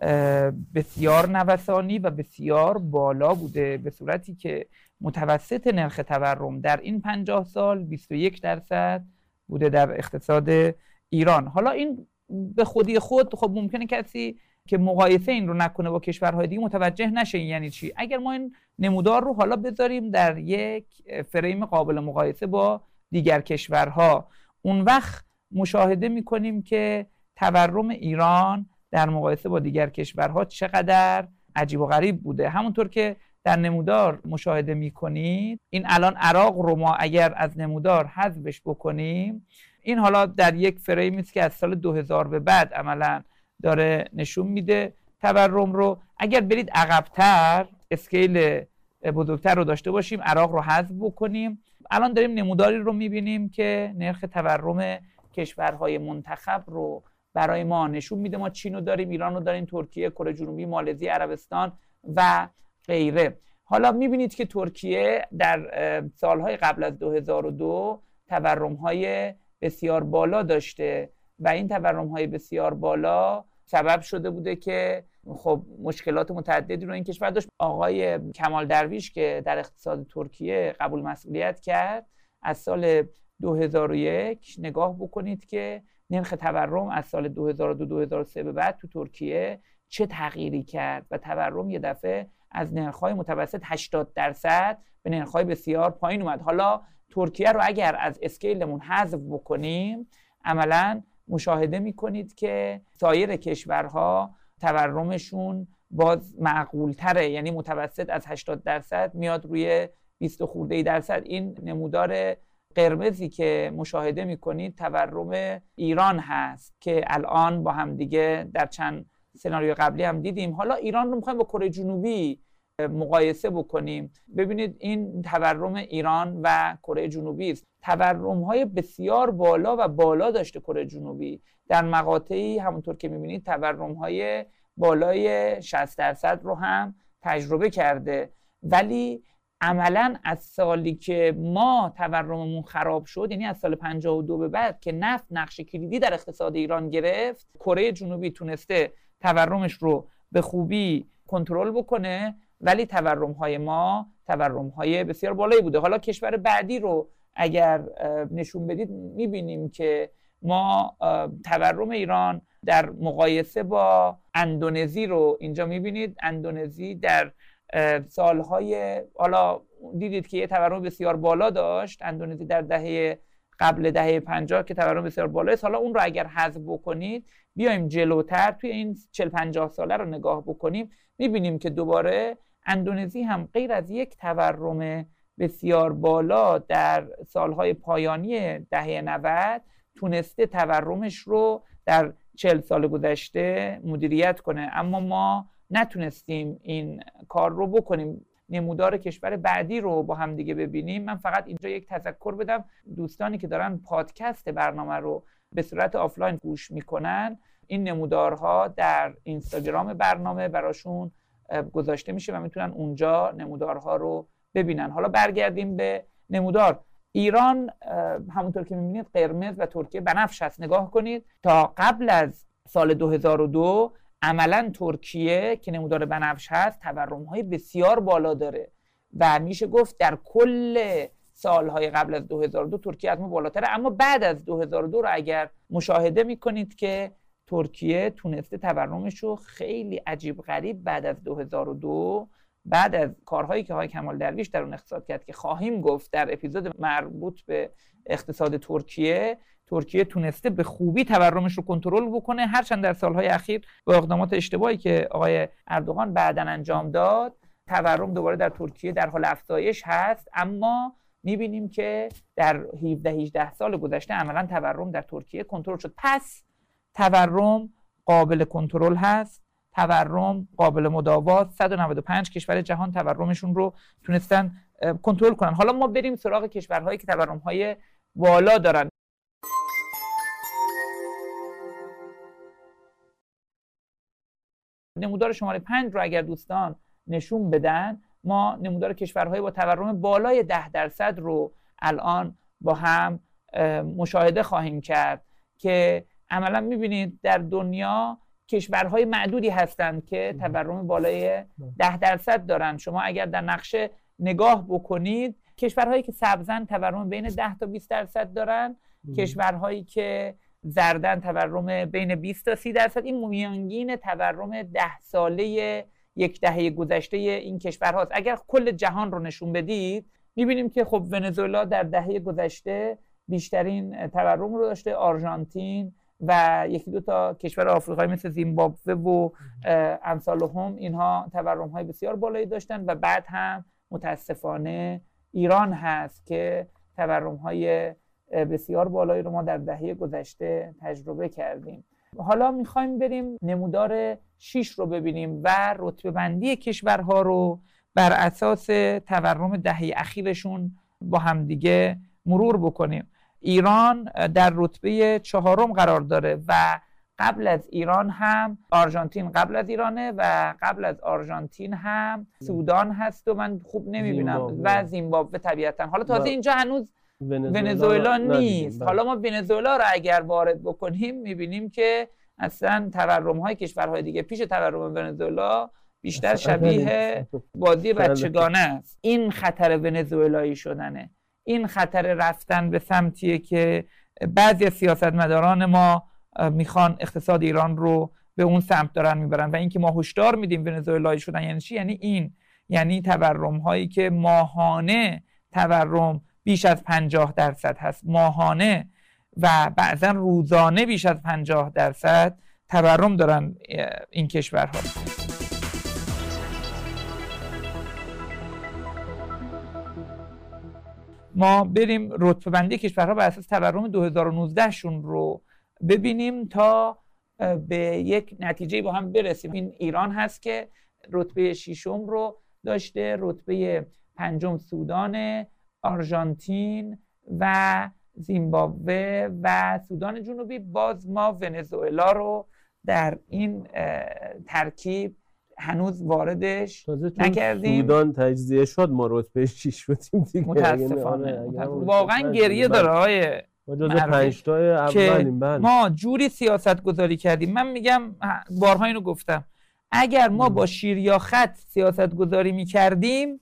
بسیار نوسانی و بسیار بالا بوده، به صورتی که متوسط نرخ تورم در این پنجاه سال بیست و یک درصد بوده در اقتصاد ایران. حالا این به خودی خود خب ممکنه کسی که مقایسه این رو نکنه با کشورهای دیگه متوجه نشه یعنی چی. اگر ما این نمودار رو حالا بذاریم در یک فریم قابل مقایسه با دیگر کشورها، اون وقت مشاهده میکنیم که تورم ایران در مقایسه با دیگر کشورها چقدر عجیب و غریب بوده. همونطور که در نمودار مشاهده میکنید، این الان عراق رو ما اگر از نمودار حذفش بکنیم، این حالا در یک فریمی است که از سال دو هزار به بعد عملاً داره نشون میده تورم رو. اگر برید عقب‌تر، اسکیل بزرگتر رو داشته باشیم، عراق رو حذف بکنیم، الان داریم نموداری رو میبینیم که نرخ تورم کشورهای منتخب رو برای ما نشون میده. ما چین رو داریم، ایران رو داریم، ترکیه، کره جنوبی، مالزی، عربستان و غیره. حالا میبینید که ترکیه در سالهای قبل از دو هزار و دو تورم‌های بسیار بالا داشته و این تورم‌های بسیار بالا سبب شده بوده که خب مشکلات متعددی رو این کشور داشت. آقای کمال درویش که در اقتصاد ترکیه قبول مسئولیت کرد، از سال دو هزار و یک نگاه بکنید که نرخ تورم از سال دو هزار و دو دو هزار و سه به بعد تو ترکیه چه تغییری کرد و تورم یه دفعه از نرخ‌های متوسط هشتاد درصد به نرخ‌های بسیار پایین اومد. حالا ترکیه رو اگر از اسکیلمون حذف بکنیم، عملاً مشاهده میکنید که سایر کشورها تورمشون باز معقول تره، یعنی متوسط از هشتاد درصد میاد روی بیست خورده درصد. این نمودار قرمزی که مشاهده میکنید تورم ایران هست که الان با هم دیگه در چند سناریو قبلی هم دیدیم. حالا ایران رو میخوایم با کره جنوبی مقایسه بکنیم. ببینید این تورم ایران و کره جنوبی است. تورم‌های بسیار بالا و بالا داشته کره جنوبی، در مقاطعی همونطور که می‌بینید تورم‌های بالای شصت درصد رو هم تجربه کرده. ولی عملاً از سالی که ما تورممون خراب شد، یعنی از سال پنجاه و دو به بعد که نفت نقش کلیدی در اقتصاد ایران گرفت، کره جنوبی تونسته تورمش رو به خوبی کنترل بکنه ولی تورم های ما تورم های بسیار بالایی بوده. حالا کشور بعدی رو اگر نشون بدید میبینیم که ما تورم ایران در مقایسه با اندونزی رو اینجا میبینید. اندونزی در سالهای، حالا دیدید که یه تورم بسیار بالا داشت اندونزی در دهه قبل دهه پنجاه که تورم بسیار بالایی است. حالا اون رو اگر حذف بکنید بیایم جلوتر توی این چهل پنجاه ساله رو نگاه بکنیم، میبینیم که دوباره اندونزی هم غیر از یک تورم بسیار بالا در سالهای پایانی دهه نود تونسته تورمش رو در چهل سال گذشته مدیریت کنه، اما ما نتونستیم این کار رو بکنیم. نمودار کشور بعدی رو با هم دیگه ببینیم. من فقط اینجا یک تذکر بدم، دوستانی که دارن پادکست برنامه رو به صورت آفلاین گوش میکنن، این نمودارها در اینستاگرام برنامه براشون گذاشته میشه و میتونن اونجا نمودارها رو ببینن. حالا برگردیم به نمودار. ایران همونطور که میبینید قرمز و ترکیه بنفش هست. نگاه کنید تا قبل از سال دو هزار و دو عملا ترکیه که نمودار بنفش هست تورم‌های بسیار بالا داره و میشه گفت در کل سالهای قبل از دو هزار و دو ترکیه از ما بالاتره. اما بعد از دو هزار و دو رو اگر مشاهده میکنید که ترکیه تونسته تورمش رو خیلی عجیب غریب بعد از دو هزار و دو، بعد از کارهایی که آقای کمال درویش در اون اقتصاد کرد که خواهیم گفت در اپیزود مربوط به اقتصاد ترکیه، ترکیه تونسته به خوبی تورمش رو کنترل بکنه، هرچند در سالهای اخیر با اقدامات اشتباهی که آقای اردوغان بعداً انجام داد تورم دوباره در ترکیه در حال افزایش هست. اما میبینیم که در هفده هجده سال گذشته عملاً تورم در ترکیه کنترل شد. پس تورم قابل کنترل هست، تورم قابل مداوات. صد و نود و پنج کشور جهان تورمشون رو تونستن کنترل کنن. حالا ما بریم سراغ کشورهایی که تورم‌های بالا دارن. نمودار شماره پنج رو اگر دوستان نشون بدن، ما نمودار کشورهای با تورم بالای ده درصد رو الان با هم مشاهده خواهیم کرد که عملا میبینید در دنیا کشورهای معدودی هستند که تورم بالای ده درصد دارن. شما اگر در نقشه نگاه بکنید کشورهایی که سبزن تورم بین ده تا بیست درصد دارن، کشورهایی که زردن تورم بین بیست تا سی درصد. این میانگین تورم ده ساله یک دهه گذشته این کشورهاست. اگر کل جهان رو نشون بدید میبینیم که خب ونزوئلا در دهه گذشته بیشترین تورم رو داشته، آرژانتین و یکی دو تا کشور آفریقایی مثل زیمبابوه و امثال هم، اینها تورم های بسیار بالایی داشتن و بعد هم متاسفانه ایران هست که تورم های بسیار بالایی رو ما در دهه گذشته تجربه کردیم. حالا میخوایم بریم نمودار شش رو ببینیم و رتبه بندی کشورها رو بر اساس تورم دهه اخیرشون با همدیگه مرور بکنیم. ایران در رتبه چهارم قرار داره و قبل از ایران هم آرژانتین قبل از ایرانه و قبل از آرژانتین هم سودان هست و من خوب نمیبینم و زیمبابوه طبیعتا. حالا تازه اینجا هنوز ونزوئلا نیست. حالا ما ونزوئلا رو اگر وارد بکنیم میبینیم که اصلا تورم های کشورهای دیگه پیش تورم ونزوئلا بیشتر شبیه بازی بچگانه است. این خطر ونزوئلایی شدنه، این خطر رفتن به سمتیه که بعضی از سیاستمداران ما میخوان اقتصاد ایران رو به اون سمت دارن میبرن و اینکه ما هشدار میدیم ونزوئلایی شدن یعنی چی؟ یعنی این یعنی تورم هایی که ماهانه تورم بیش از پنجاه درصد هست، ماهانه و بعضا روزانه بیش از پنجاه درصد تورم دارن این کشورها. ما بریم رتبه بندی کشورها بر اساس تورم دو هزار و نوزده شون رو ببینیم تا به یک نتیجه با هم برسیم. این ایران هست که رتبه ششم رو داشته، رتبه پنجم سودان، آرژانتین و زیمبابوه و سودان جنوبی. باز ما ونزوئلا رو در این ترکیب هنوز واردش نکردیم. سودان تجزیه شد ما رتبه شش شدیم دیگه. متاسفانه واقعا گریه داره های ما جزو پنج تا اولیم. ما جوری سیاست گذاری کردیم. من میگم بارها اینو گفتم، اگر ما با شیر یا خط سیاست گذاری می کردیم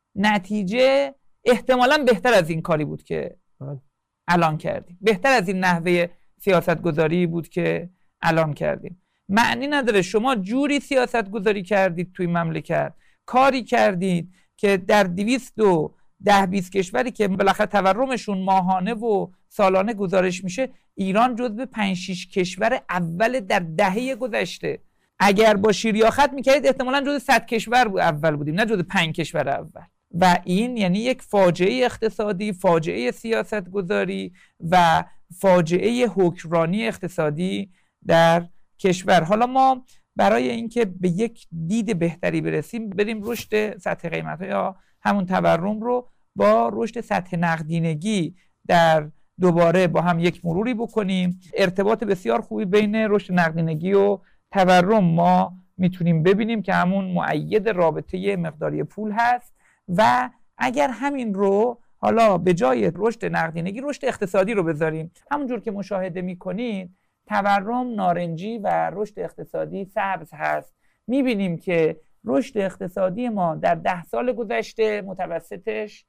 نتیجه احتمالاً بهتر از این کاری بود که الان کردیم، بهتر از این نحوه سیاست گذاری بود که الان کردیم. معنی نداره شما جوری سیاست گذاری کردید توی مملکت، کاری کردید که در دویست و ده بیست کشوری که بالاخره تورمشون ماهانه و سالانه گزارش میشه، ایران جزو پنج شش کشور اول در دهه گذشته. اگر با شیر یا خط میکردید احتمالاً جزو صد کشور بود اول بودیم، نه جزو پنج کشور اول. و این یعنی یک فاجعه اقتصادی، فاجعه سیاست گذاری و فاجعه حکمرانی اقتصادی در کشور. حالا ما برای اینکه به یک دید بهتری برسیم بریم رشد سطح قیمت یا همون تورم رو با رشد سطح نقدینگی در دوباره با هم یک مروری بکنیم. ارتباط بسیار خوبی بین رشد نقدینگی و تورم ما میتونیم ببینیم که همون مؤید رابطه مقداری پول هست و اگر همین رو حالا به جای رشد نقدینگی رشد اقتصادی رو بذاریم، همونجور که مشاهده میکنید تورم نارنجی و رشد اقتصادی سبز هست. میبینیم که رشد اقتصادی ما در ده سال گذشته متوسطش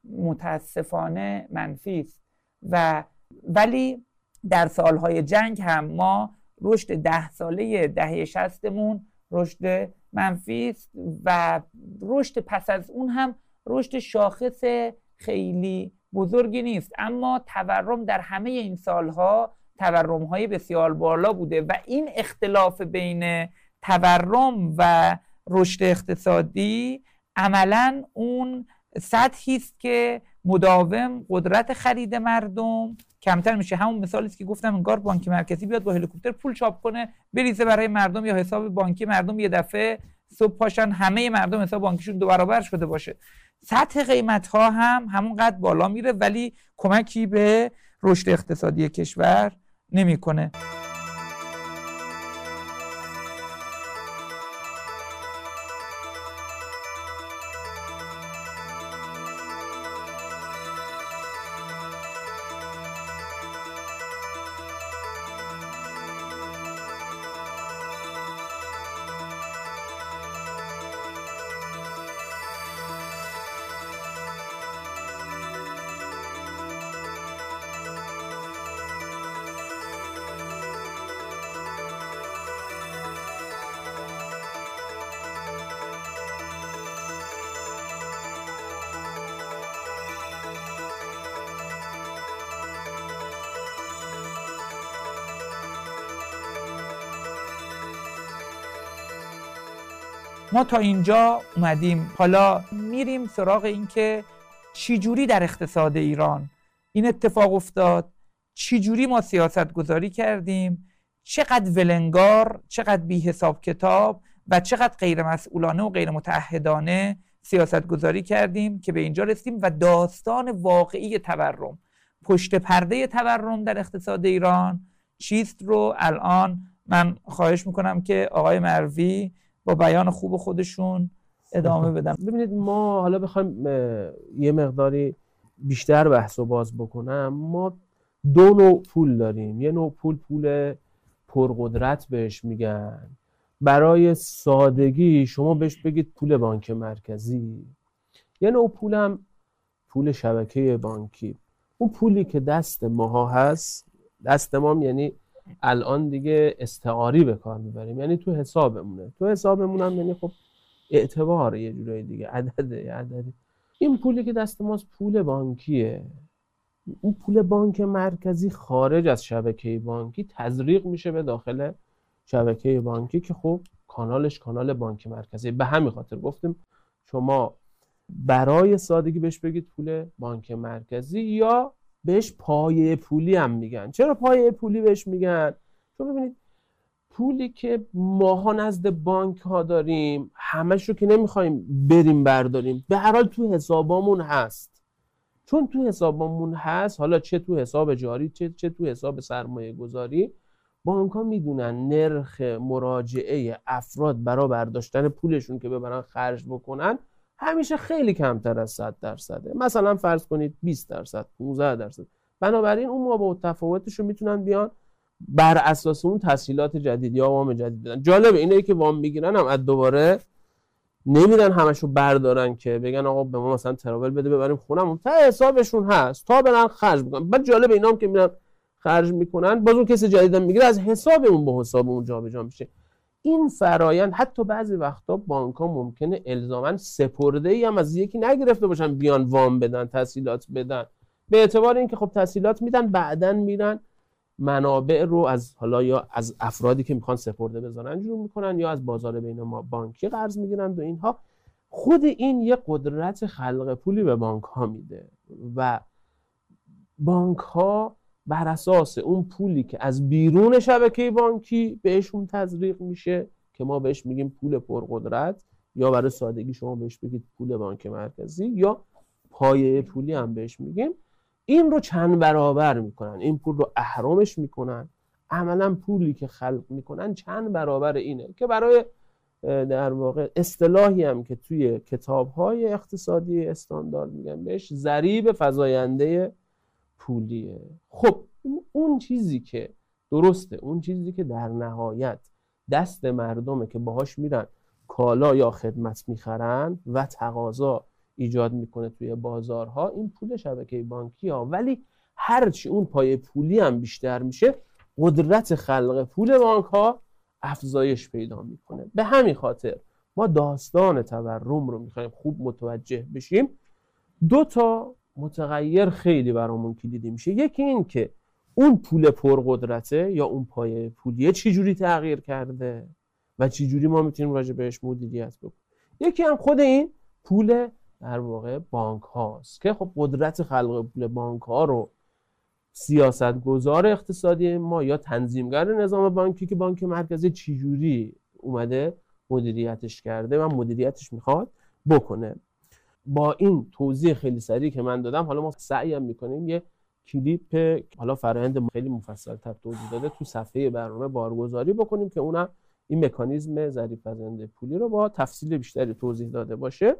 متاسفانه منفی است و ولی در سالهای جنگ هم ما رشد ده ساله دهه شصتمون رشد منفی است و رشد پس از اون هم رشد شاخص خیلی بزرگی نیست. اما تورم در همه این سالها تورم‌های بسیار بالا بوده و این اختلاف بین تورم و رشد اقتصادی عملاً اون سطحی است که مداوم قدرت خرید مردم کمتر میشه. همون مثالی است که گفتم انگار بانک مرکزی بیاد با هلیکوپتر پول چاپ کنه بریزه برای مردم یا حساب بانکی مردم یه دفعه صبح پاشن همه مردم حساب بانکیشون دو برابر شده باشه. سطح قیمت ها هم همونقدر بالا میره ولی کمکی به رشد اقتصادی کشور نمیکنه. ما تا اینجا اومدیم، حالا میریم سراغ این که چی جوری در اقتصاد ایران این اتفاق افتاد، چی جوری ما سیاست گذاری کردیم، چقدر ولنگار، چقدر بی حساب کتاب و چقدر غیر مسئولانه و غیر متعهدانه سیاست گذاری کردیم که به اینجا رسیدیم و داستان واقعی تورم، پشت پرده تورم در اقتصاد ایران چیست رو الان من خواهش میکنم که آقای مروی با بیان خوب خودشون ادامه بدم. ببینید ما حالا بخوایم یه مقداری بیشتر بحث و باز بکنم، ما دو نوع پول داریم. یه نوع پول پول پرقدرت بهش میگن، برای سادگی شما بهش بگید پول بانک مرکزی. یه نوع پول هم پول شبکه بانکی، اون پولی که دست ماها هست، دست ما یعنی الان دیگه استعاری به کار میبریم، یعنی تو حسابمونه، تو حسابمون هم یعنی خب اعتبار یه جورایی دیگه، عدده عددی. این پولی که دست ماست پول بانکیه. اون پول بانک مرکزی خارج از شبکه بانکی تزریق میشه به داخل شبکه بانکی که خب کانالش کانال بانک مرکزی. به همین خاطر گفتیم شما برای سادگی بهش بگید پول بانک مرکزی یا بهش پایه پولی هم میگن. چرا پایه پولی بهش میگن؟ چون ببینید پولی که ماها نزد بانک ها داریم همش رو که نمیخوایم بریم برداریم، به هر حال تو حسابامون هست. چون تو حسابامون هست، حالا چه تو حساب جاری چه چه تو حساب سرمایه گذاری، بانک ها میدونن نرخ مراجعه افراد برای برداشتن پولشون که ببرن خرج بکنن همیشه خیلی کمتر از صد درصده. مثلا فرض کنید بیست درصد، پانزده درصد. بنابراین اون ما با تفاوتش رو میتونن بیان بر اساس اون تسهیلات جدید یا وام جدید بدن. جالبه اینه که وام میگیرن هم از دوباره نمیدن همشو بردارن که بگن آقا به ما مثلا تراول بده ببریم خونمون، تا حسابشون هست تا برن خرج میکنن. بعد جالبه اینا هم که میرن خرج میکنن باز اون کسی جدیدم میگیره از حساب اون به حساب اون جابجا میشه. این فرایند حتی بعضی وقتا بانک‌ها ممکنه الزاما سپرده‌ای هم از یکی نگرفته باشن بیان وام بدن، تسهیلات بدن، به اعتبار اینکه خب تسهیلات میدن بعدن میرن منابع رو از حالا یا از افرادی که میخوان سپرده بذارن جور میکنن یا از بازار بین ما بانکی قرض میگیرن و اینها. خود این یه قدرت خلق پولی به بانک ها میده و بانک ها بر اساس اون پولی که از بیرون شبکه بانکی بهشون تزریق میشه که ما بهش میگیم پول پرقدرت، یا برای سادگی شما بهش بگید پول بانک مرکزی یا پایه پولی هم بهش میگیم، این رو چند برابر میکنن، این پول رو اهرمش میکنن. عملا پولی که خلق میکنن چند برابر اینه که برای در واقع اصطلاحی هم که توی کتاب‌های اقتصادی استاندارد میگن بهش ضریب فزاینده پولیه. خب اون چیزی که درسته، اون چیزی که در نهایت دست مردمه که باهاش میرن کالا یا خدمت میخرن و تقاضا ایجاد میکنه توی بازارها، این پول شبکه بانکی ها. ولی هرچی اون پایه پولی هم بیشتر میشه قدرت خلق پول بانک ها افزایش پیدا میکنه. به همین خاطر ما داستان تورم رو میخوایم خوب متوجه بشیم. دو تا متغیر خیلی برامون کلیدی میشه. یکی این که اون پول پرقدرته یا اون پایه پولیه چجوری تغییر کرده و چجوری ما میتونیم راجع بهش مدیریت بکنیم. یکی هم خود این پول در واقع بانک هاست که خب قدرت خلق پول بانک ها رو سیاستگزار اقتصادی ما یا تنظیمگر نظام بانکی که بانک مرکزی چجوری اومده مدیریتش کرده و مدیریتش میخواد بکنه. با این توضیح خیلی سریع که من دادم، حالا ما سعی هم میکنیم یه کلیپ حالا فرآیند خیلی مفصل تر توضیح داده تو صفحه برنامه بارگذاری بکنیم که اونم این مکانیزم ضریب فزاینده پولی رو با تفصیل بیشتری توضیح داده باشه.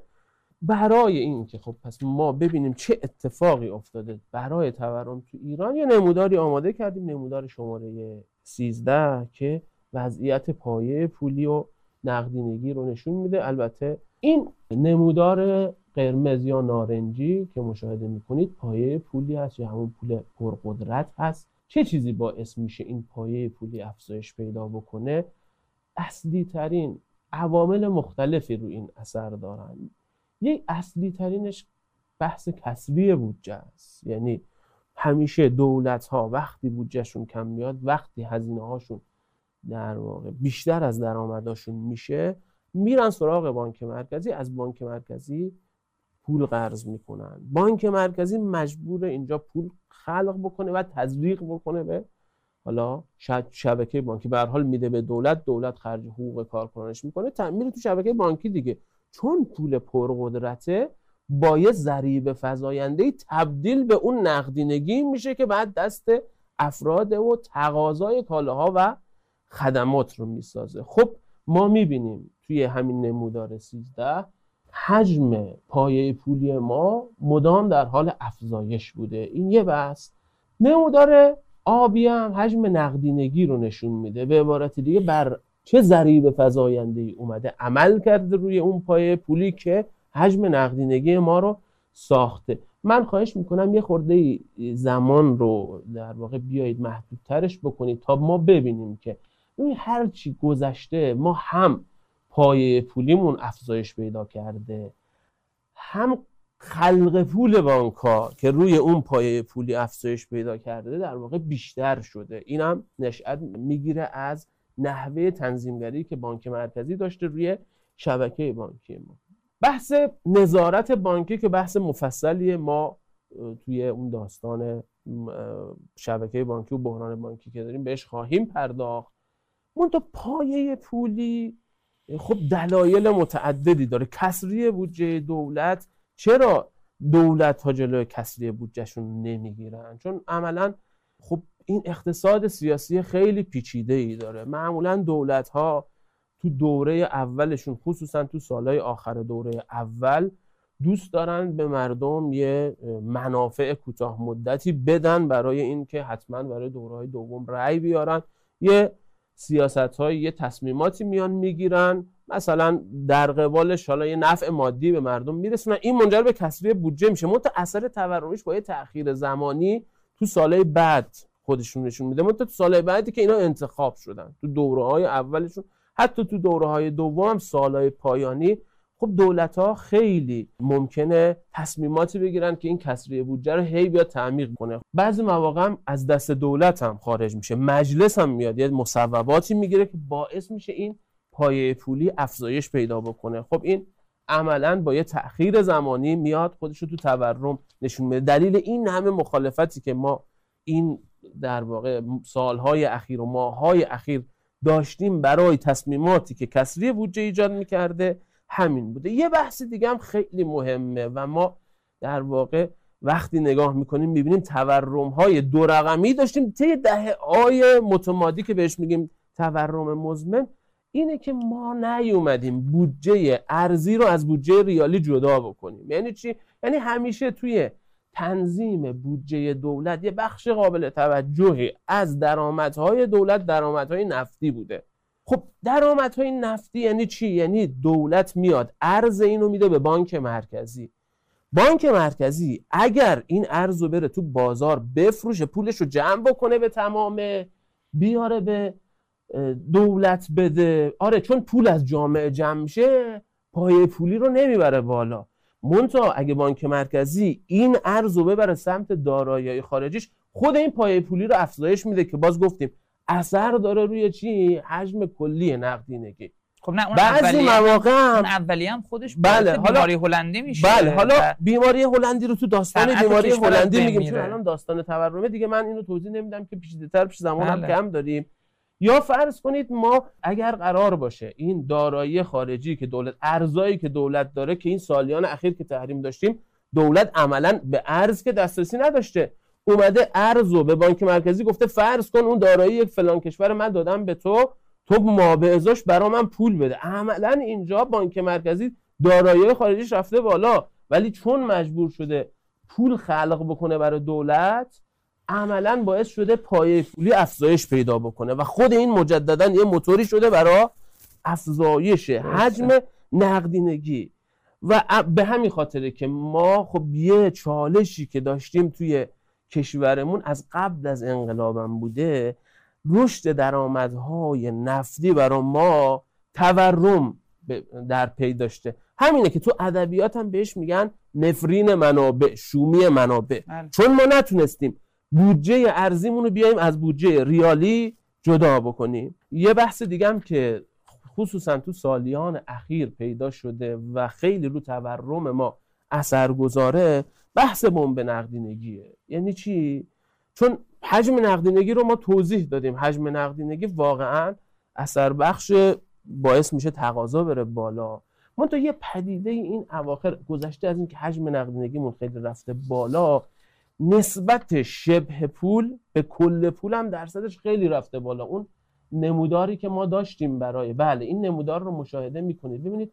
برای این که خب پس ما ببینیم چه اتفاقی افتاده برای تورم تو ایران، یه نموداری آماده کردیم، نمودار شماره سیزده که وضعیت پایه پولی و نقدینگی رو نشون میده. البته این نمودار قرمز یا نارنجی که مشاهده میکنید پایه پولی هست یا همون پول پرقدرت هست. چه چیزی باعث میشه این پایه پولی افزایش پیدا بکنه؟ اصلی ترین عوامل مختلفی رو این اثر دارن. یک اصلی ترینش بحث کسری بودجه است. یعنی همیشه دولت ها وقتی بودجهشون کم میاد، وقتی هزینه هاشون در واقع بیشتر از درآمداشون میشه، میرن سراغ بانک مرکزی، از بانک مرکزی پول قرض میکنن. بانک مرکزی مجبور اینجا پول خلق بکنه و تزریق بکنه به حالا شبکه بانکی. به هر حال میده به دولت، دولت خرج حقوق کارکنانش میکنه، میره تو شبکه بانکی دیگه. چون پول پرقدرته با یه ضریب فزاینده تبدیل به اون نقدینگی میشه که بعد دست افراد و تقاضای کالاها و خدمات رو میسازه. خب ما میبینیم توی همین نمودار سیزده حجم پایه پولی ما مدام در حال افزایش بوده. این یه بحث. نمودار آبی هم حجم نقدینگی رو نشون میده. به عبارت دیگه بر چه ضریب فزاینده‌ای اومده عمل کرده روی اون پایه پولی که حجم نقدینگی ما رو ساخته. من خواهش میکنم یه خورده زمان رو در واقع بیایید محدودترش بکنید تا ما ببینیم که هر چی گذشته ما هم پایه پولیمون افزایش پیدا کرده، هم خلق پول بانک‌ها که روی اون پایه پولی افزایش پیدا کرده در واقع بیشتر شده. اینم نشأت میگیره از نحوه تنظیمگری که بانک مرکزی داشته روی شبکه بانکی ما. بحث نظارت بانکی که بحث مفصلیه، ما توی اون داستان شبکه بانکی و بحران بانکی که داریم بهش خواهیم پرداخت. منتها پایه پولی خب دلایل متعددی داره. کسری بودجه دولت، چرا دولت ها جلوی کسری بودجهشون نمیگیرن؟ چون عملا خب این اقتصاد سیاسی خیلی پیچیده ای داره. معمولا دولت ها تو دوره اولشون، خصوصا تو سالهای آخر دوره اول، دوست دارن به مردم یه منافع کوتاه مدتی بدن برای اینکه حتما برای دوره‌های دوم رأی بیارن. یه سیاست‌های یه تصمیماتی میان میگیرن، مثلا در قبالش حالا یه نفع مادی به مردم میرسونن، این منجر به کسری بودجه میشه. منتها اثر تورمیش با یه تأخیر زمانی تو سالهای بعد خودشون نشون میده. منتها تو سالهای بعدی که اینا انتخاب شدن، تو دوره‌های اولشون، حتی تو دوره‌های دوم هم سالهای پایانی، خب دولت‌ها خیلی ممکنه تصمیماتی بگیرن که این کسری بودجه رو هی بیاد تعمیق کنه. بعضی مواقع هم از دست دولت هم خارج میشه، مجلس هم میاد یه مصوباتی میگیره که باعث میشه این پایه پولی افزایش پیدا بکنه. خب این عملاً با یه تأخیر زمانی میاد خودش رو تو تورم نشون میده. دلیل این همه مخالفتی که ما این در واقع سالهای اخیر و ماههای اخیر داشتیم برای تصمیماتی که کسری بودجه ایجاد میکرده همین بوده. یه بحث دیگه هم خیلی مهمه و ما در واقع وقتی نگاه میکنیم میبینیم تورم‌های دو رقمی داشتیم طی دهه‌های متمادی که بهش میگیم تورم مزمن. اینه که ما نیومدیم بودجه ارزی رو از بودجه ریالی جدا بکنیم. یعنی چی؟ یعنی همیشه توی تنظیم بودجه دولت یه بخش قابل توجهی از درآمدهای دولت درآمدهای نفتی بوده. خب درآمدهای نفتی یعنی چی؟ یعنی دولت میاد ارز اینو میده به بانک مرکزی. بانک مرکزی اگر این ارز رو بره تو بازار بفروشه، پولش رو جمع بکنه به تمامه، بیاره به دولت بده. آره، چون پول از جامعه جمع میشه پایه پولی رو نمیبره بالا. منتها اگه بانک مرکزی این ارز رو ببره سمت دارایی‌های خارجیش، خود این پایه پولی رو افزایش میده که باز گفتیم اثر داره روی چی؟ حجم کلی نقدینگی. خب نه، اون بعضی مواقع هم اون اولیه هم خودش بله بیماری هلندی میشه. بله، حالا بیماری هلندی رو تو داستان بیماری هلندی میگیم، چون الان داستان تورمه دیگه، من اینو توضیح نمیدم که پیچیده‌تر پیش زمانم بله. کم داریم. یا فرض کنید ما اگر قرار باشه این دارایی خارجی که دولت، ارزایی که دولت داره، که این سالیان اخیر که تحریم داشتیم دولت عملاً به ارز که دسترسی نداشته، اومده ارزو به بانک مرکزی گفته فرض کن اون دارایی یک فلان کشور من دادم به تو، تو ما به ازاش برا من پول بده. عملاً اینجا بانک مرکزی دارایی خارجیش رفته بالا، ولی چون مجبور شده پول خلق بکنه برای دولت، عملاً باعث شده پایه پولی افزایش پیدا بکنه و خود این مجدداً یه موتوری شده برای افزایش حجم نقدینگی. و به همین خاطره که ما خب یه چالشی که داشتیم توی کشورمون از قبل از انقلابم بوده، رشد درآمدهای نفتی برای ما تورم در پی داشته. همینه که تو ادبیات هم بهش میگن نفرین منابع، شومی منابع. من. چون ما نتونستیم بودجه ارزیمون رو بیایم از بودجه ریالی جدا بکنیم. یه بحث دیگه هم که خصوصا تو سالیان اخیر پیدا شده و خیلی رو تورم ما اثر گذاره، بحث بمب نقدینگیه. یعنی چی؟ چون حجم نقدینگی رو ما توضیح دادیم، حجم نقدینگی واقعا اثر بخش، باعث میشه تقاضا بره بالا. منتها یه پدیده این اواخر گذشته از این که حجم نقدینگیمون خیلی رفته بالا، نسبت شبه پول به کل پول هم درصدش خیلی رفته بالا. اون نموداری که ما داشتیم برای بله این نمودار رو مشاهده میکنید، ببینید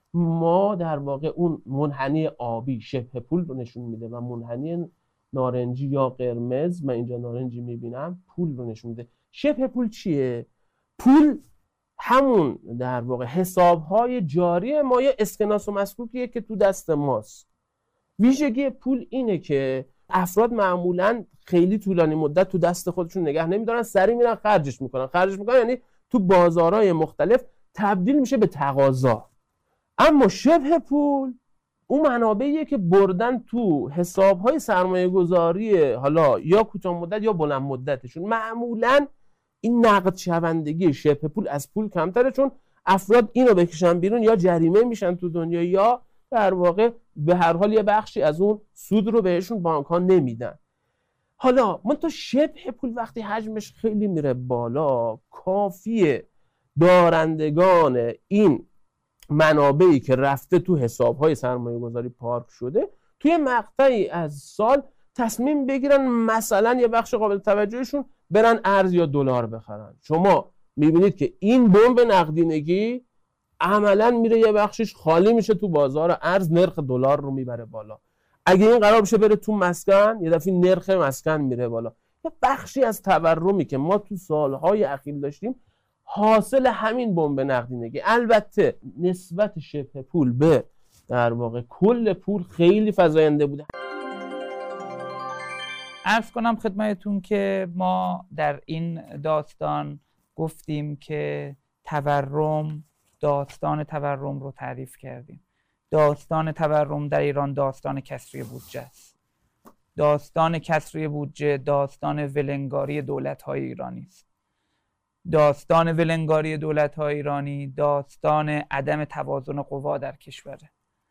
ما در واقع اون منحنی آبی شبه پول رو نشون میده و منحنی نارنجی یا قرمز، من اینجا نارنجی میبینم، پول رو نشون میده. شبه پول چیه؟ پول همون در واقع حسابهای جاری ما، یه اسکناس و مسکوکیه که تو دست ماست. ویژگی پول اینه که افراد معمولاً خیلی طولانی مدت تو دست خودشون نگه نمیدارن، سریع میرن خرجش میکنن. خرجش میکنن یعنی تو بازارهای مختلف تبدیل میشه به تقاضا. اما شبه پول اون منابعیه که بردن تو حسابهای سرمایه گذاری، حالا یا کوتاه مدت یا بلند مدتشون. معمولاً این نقد شوندگی شبه پول از پول کمتره، چون افراد اینو بکشن بیرون یا جریمه میشن تو دنیا، یا در واقع به هر حال یه بخشی از اون سود رو بهشون بانک ها نمیدن. حالا من تو شبه پول وقتی حجمش خیلی میره بالا، کافیه دارندگان این منابعی که رفته تو حسابهای سرمایه گذاری پارک شده توی مقطعی از سال تصمیم بگیرن مثلا یه بخش قابل توجهشون برن ارز یا دلار بخرن. شما میبینید که این بمب نقدینگی عملا میره یه بخشش خالی میشه تو بازار ارز، نرخ دلار رو میبره بالا. اگه این قرار بشه بره تو مسکن، یه دفعه نرخ مسکن میره بالا. یه بخشی از تورمی که ما تو سالهای اخیر داشتیم حاصل همین بمب نقدینگی. البته نسبت شبه پول به در واقع کل پول خیلی فزاینده بوده. عرض کنم خدمتتون که ما در این داستان گفتیم که تورم، داستان تورم رو تعریف کردیم. داستان تورم در ایران داستان کسری بودجه است. داستان کسری بودجه داستان ولنگاری دولت‌های ایرانی است. داستان ولنگاری دولت‌های ایرانی داستان عدم توازن قوا در کشوره.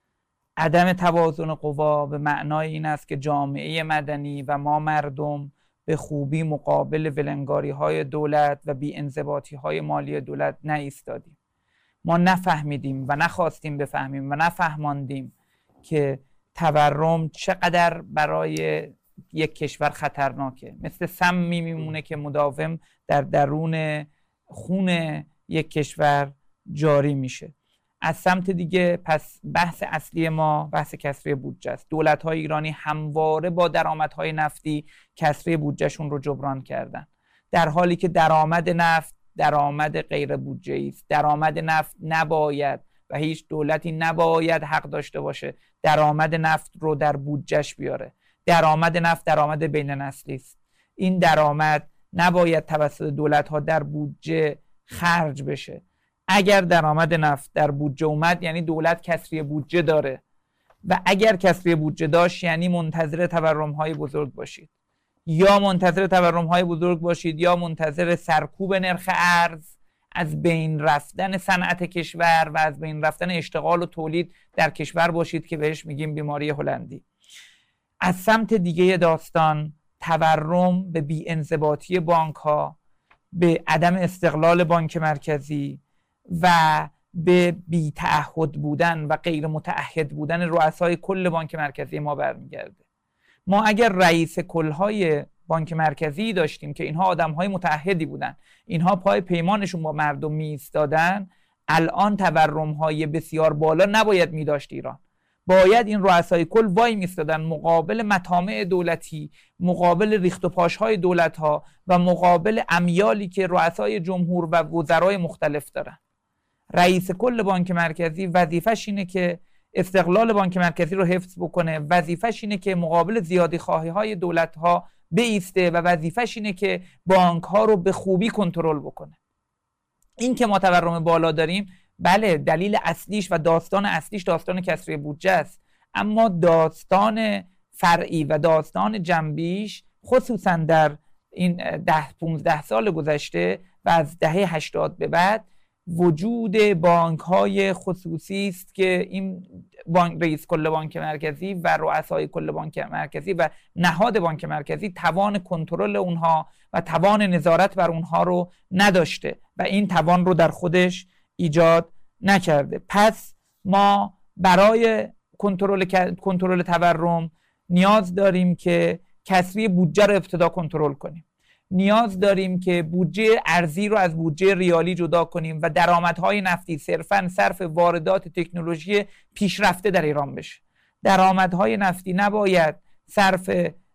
عدم توازن قوا به معنای این است که جامعه مدنی و ما مردم به خوبی مقابل ولنگاری‌های دولت و بی‌انضباطی‌های مالی دولت نایستادیم. ما نفهمیدیم و نخواستیم بفهمیم و نفهماندیم که تورم چقدر برای یک کشور خطرناکه. مثل سمی میمونه که مداوم در درون خون یک کشور جاری میشه. از سمت دیگه پس بحث اصلی ما بحث کسری بودجه است. دولت‌های ایرانی همواره با درآمدهای نفتی کسری بودجهشون رو جبران کردن، در حالی که درآمد نفت درآمد غیر بودجه‌ای است. درآمد نفت نباید و هیچ دولتی نباید حق داشته باشه درآمد نفت رو در بودجهش بیاره. درآمد نفت درآمد بین نسلی است. این درآمد نباید توسط دولت‌ها در بودجه خرج بشه. اگر درآمد نفت در بودجه اومد یعنی دولت کسری بودجه داره و اگر کسری بودجه داشت یعنی منتظر تورم‌های بزرگ باشید. یا منتظر تورم‌های بزرگ باشید یا منتظر سرکوب نرخ ارز، از بین رفتن صنعت کشور و از بین رفتن اشتغال و تولید در کشور باشید که بهش میگیم بیماری هلندی. از سمت دیگه داستان تورم به بی‌انضباطی بانک‌ها، به عدم استقلال بانک مرکزی و به بی‌تعهد بودن و غیر متعهد بودن رؤسای کل بانک مرکزی ما برمیگرده. ما اگر رئیس کلهای بانک مرکزی داشتیم که اینها آدم‌های متعهدی بودن، اینها پای پیمانشون با مردم می ایستادن، الان تورم‌های بسیار بالا نباید می داشت ایران. باید این رؤسای کل وای می ایستادن مقابل مطامع دولتی، مقابل ریخت و پاش‌های دولت‌ها و مقابل امیالی که رؤسای جمهور و وزرای مختلف دارن. رئیس کل بانک مرکزی وظیفه‌ش اینه که استقلال بانک مرکزی رو حفظ بکنه، وظیفه‌ش اینه که مقابل زیادی خواهی‌های دولت‌ها بایسته و وظیفه‌ش اینه که بانک‌ها رو به خوبی کنترل بکنه. این که ما تورم بالا داریم، بله دلیل اصلیش و داستان اصلیش داستان کسری بودجه است، اما داستان فرعی و داستان جنبیش خصوصا در این ده پونزده سال گذشته و از دهه هشتاد به بعد وجود بانک‌های خصوصی است که این بانک رئیس کل بانک مرکزی و رؤسای کل بانک مرکزی و نهاد بانک مرکزی توان کنترل اونها و توان نظارت بر اونها رو نداشته و این توان رو در خودش ایجاد نکرده. پس ما برای کنترل کنترل تورم نیاز داریم که کسری بودجه رو ابتدا کنترل کنیم. نیاز داریم که بودجه ارزی رو از بودجه ریالی جدا کنیم و درآمدهای نفتی صرفاً صرف واردات تکنولوژی پیشرفته در ایران بشه. درآمدهای نفتی نباید صرف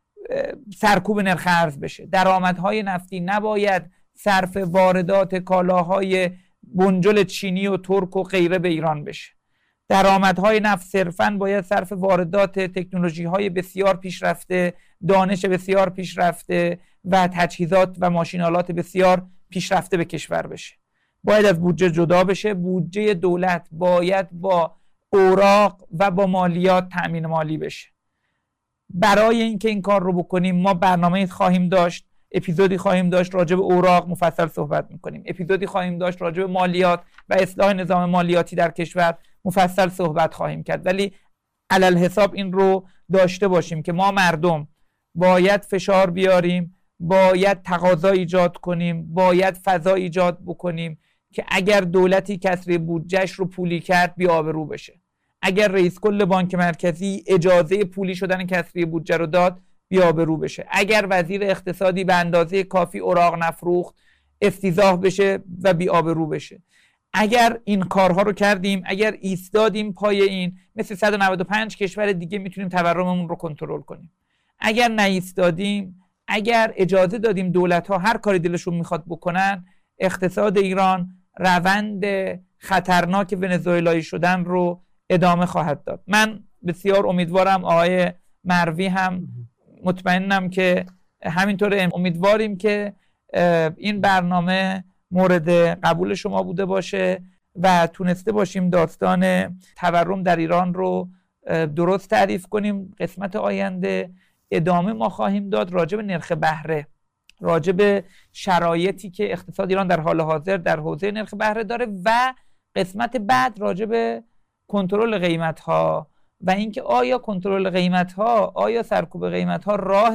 سرکوب نرخ ارز بشه. درآمدهای نفتی نباید صرف واردات کالاهای بنجل چینی و ترک و غیره به ایران بشه. درآمدهای نفت صرفاً باید صرف واردات تکنولوژی‌های بسیار پیشرفته، دانش بسیار پیشرفته و تجهیزات و ماشین‌آلات بسیار پیشرفته به کشور بشه. باید از بودجه جدا بشه. بودجه دولت باید با اوراق و با مالیات تأمین مالی بشه. برای اینکه این کار رو بکنیم ما برنامه خواهیم داشت، اپیزودی خواهیم داشت راجع به اوراق مفصل صحبت می‌کنیم. اپیزودی خواهیم داشت راجع به مالیات و اصلاح نظام مالیاتی در کشور مفصل صحبت خواهیم کرد، ولی علل حساب این رو داشته باشیم که ما مردم باید فشار بیاریم، باید تقاضا ایجاد کنیم، باید فضا ایجاد بکنیم که اگر دولتی کسری بودجهش رو پولی کرد بی‌آبرو بشه. اگر رئیس کل بانک مرکزی اجازه پولی شدن کسری بودجه رو داد بی‌آبرو بشه. اگر وزیر اقتصادی به اندازه کافی اوراق نفروخت افتضاح بشه و بی‌آبرو بشه. اگر این کارها رو کردیم، اگر ایستادیم پای این، مثل صد و نود و پنج کشور دیگه میتونیم تورممون رو کنترل کنیم. اگر نایستادیم، اگر اجازه دادیم دولت‌ها هر کاری دلشون میخواد بکنن، اقتصاد ایران روند خطرناک ونزوئلایی شدن رو ادامه خواهد داد. من بسیار امیدوارم، آقای مروی هم مطمئنم که همینطور امیدواریم که این برنامه مورد قبول شما بوده باشه و تونسته باشیم داستان تورم در ایران رو درست تعریف کنیم. قسمت آینده ادامه ما خواهیم داد راجع به نرخ بهره، راجع به شرایطی که اقتصاد ایران در حال حاضر در حوزه نرخ بهره داره و قسمت بعد راجع به کنترل قیمت ها و اینکه آیا کنترل قیمت ها، آیا سرکوب قیمت ها راه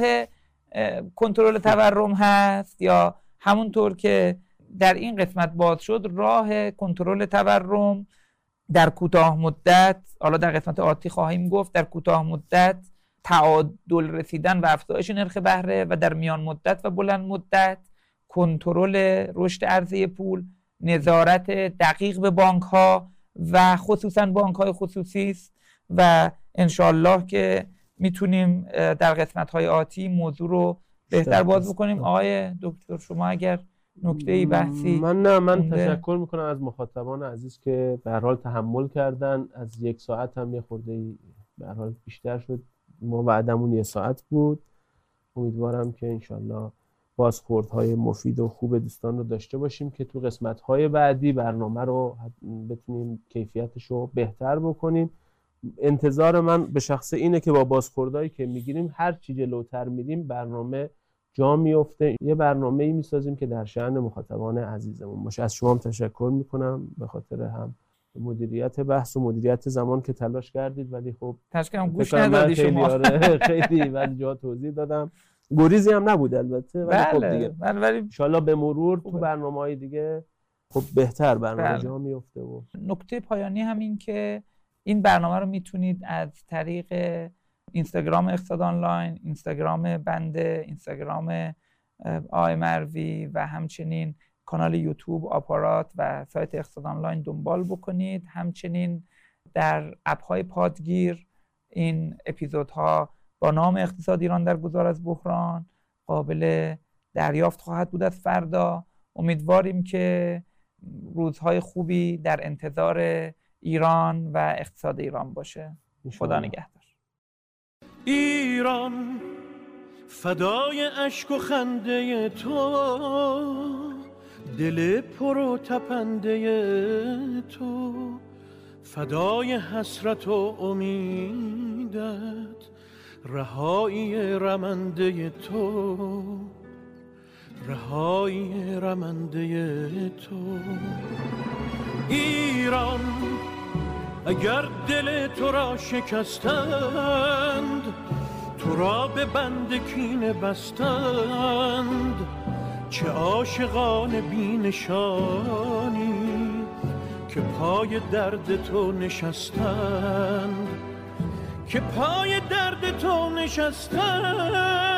کنترل تورم هست یا همونطور که در این قسمت باز شد راه کنترل تورم در کوتاه مدت، حالا در قسمت آتی خواهیم گفت، در کوتاه مدت تعادل رسیدن و افزایش نرخ بهره و در میان مدت و بلند مدت کنترل رشد عرضه پول، نظارت دقیق به بانک ها و خصوصا بانک های خصوصی است و انشالله که میتونیم در قسمت های آتی موضوع رو بهتر باز بکنیم. آقای دکتر شما اگر نکته‌ای بحثی؟ من نه من مونده. تشکر میکنم از مخاطبان عزیز که به هر حال تحمل کردن. از یک ساعت هم یه خورده به هر حال بیشتر شد، ما وعدمون یه ساعت بود. امیدوارم که انشالله بازخوردهای مفید و خوب دوستان رو داشته باشیم که تو قسمت‌های بعدی برنامه رو بتونیم کیفیتش رو بهتر بکنیم. انتظار من به شخص اینه که با بازخوردهایی که میگیریم هر چی جلوتر میریم برنامه جا میفته، یه برنامه‌ای میسازیم که در شأن مخاطبان عزیزمون باشه. از شما هم تشکر میکنم به خاطر هم مدیریت بحث و مدیریت زمان که تلاش کردید، ولی خب تشکرم گوش ندادی شما. خیلی ولی جا توضیح دادم، گریزی هم نبود البته، ولی خب دیگه بله ولی ان شاءالله به مرور تو برنامه‌های دیگه خب بهتر برنامه بله. جا میفته. و نکته پایانی همین که این برنامه رو میتونید از طریق اینستاگرام اقتصاد آنلاین، اینستاگرام بنده، اینستاگرام آقای مروی و همچنین کانال یوتیوب آپارات و سایت اقتصاد آنلاین دنبال بکنید. همچنین در اپ‌های پادگیر این اپیزودها با نام اقتصاد ایران در گذار از بحران قابل دریافت خواهد بود از فردا. امیدواریم که روزهای خوبی در انتظار ایران و اقتصاد ایران باشه. خدا نگهدار. ایران فدای اشک و خنده تو، دل پر و تپنده تو، فدای حسرت و امیدت، رهایی رمنده تو، رهایی رمنده تو. ایران اگر دل تو را شکستند، تو را به بند کینه بستند، چه عاشقان بی نشانی که پای درد تو نشستند، که پای درد تو نشستند.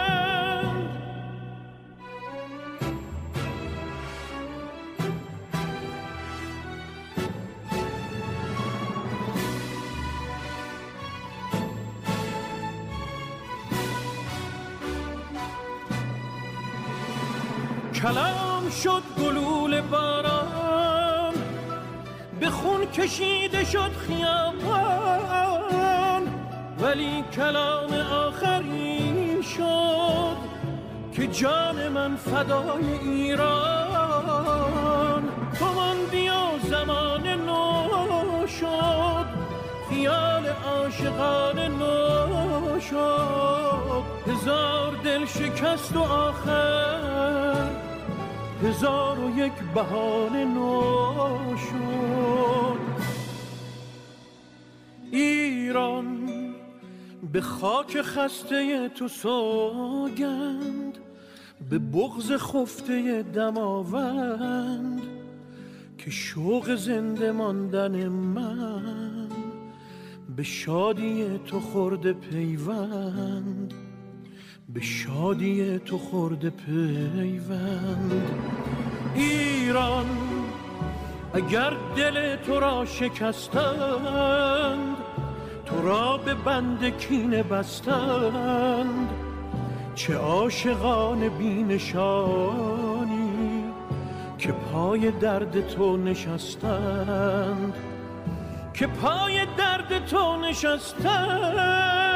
کلام شد گلول باران، به خون کشیده شد خیابان، ولی کلام آخری شد که جان من فدای ایران. تو ماندی و زمان نو شد، خیال عاشقان نو شد، هزار دل شکست و آخر هزار و یک بهانه نو شد. ایران به خاک خسته تو سوگند، به بغض خفته دماوند، که شوق زنده ماندن من به شادی تو خورده پیوند، به شادی تو خورده پیوند. ایران اگر دل تو را شکستند، تو را به بند کینه بستند. چه عاشقان بی‌نشانی که پای درد تو نشستند، که پای درد تو نشستند.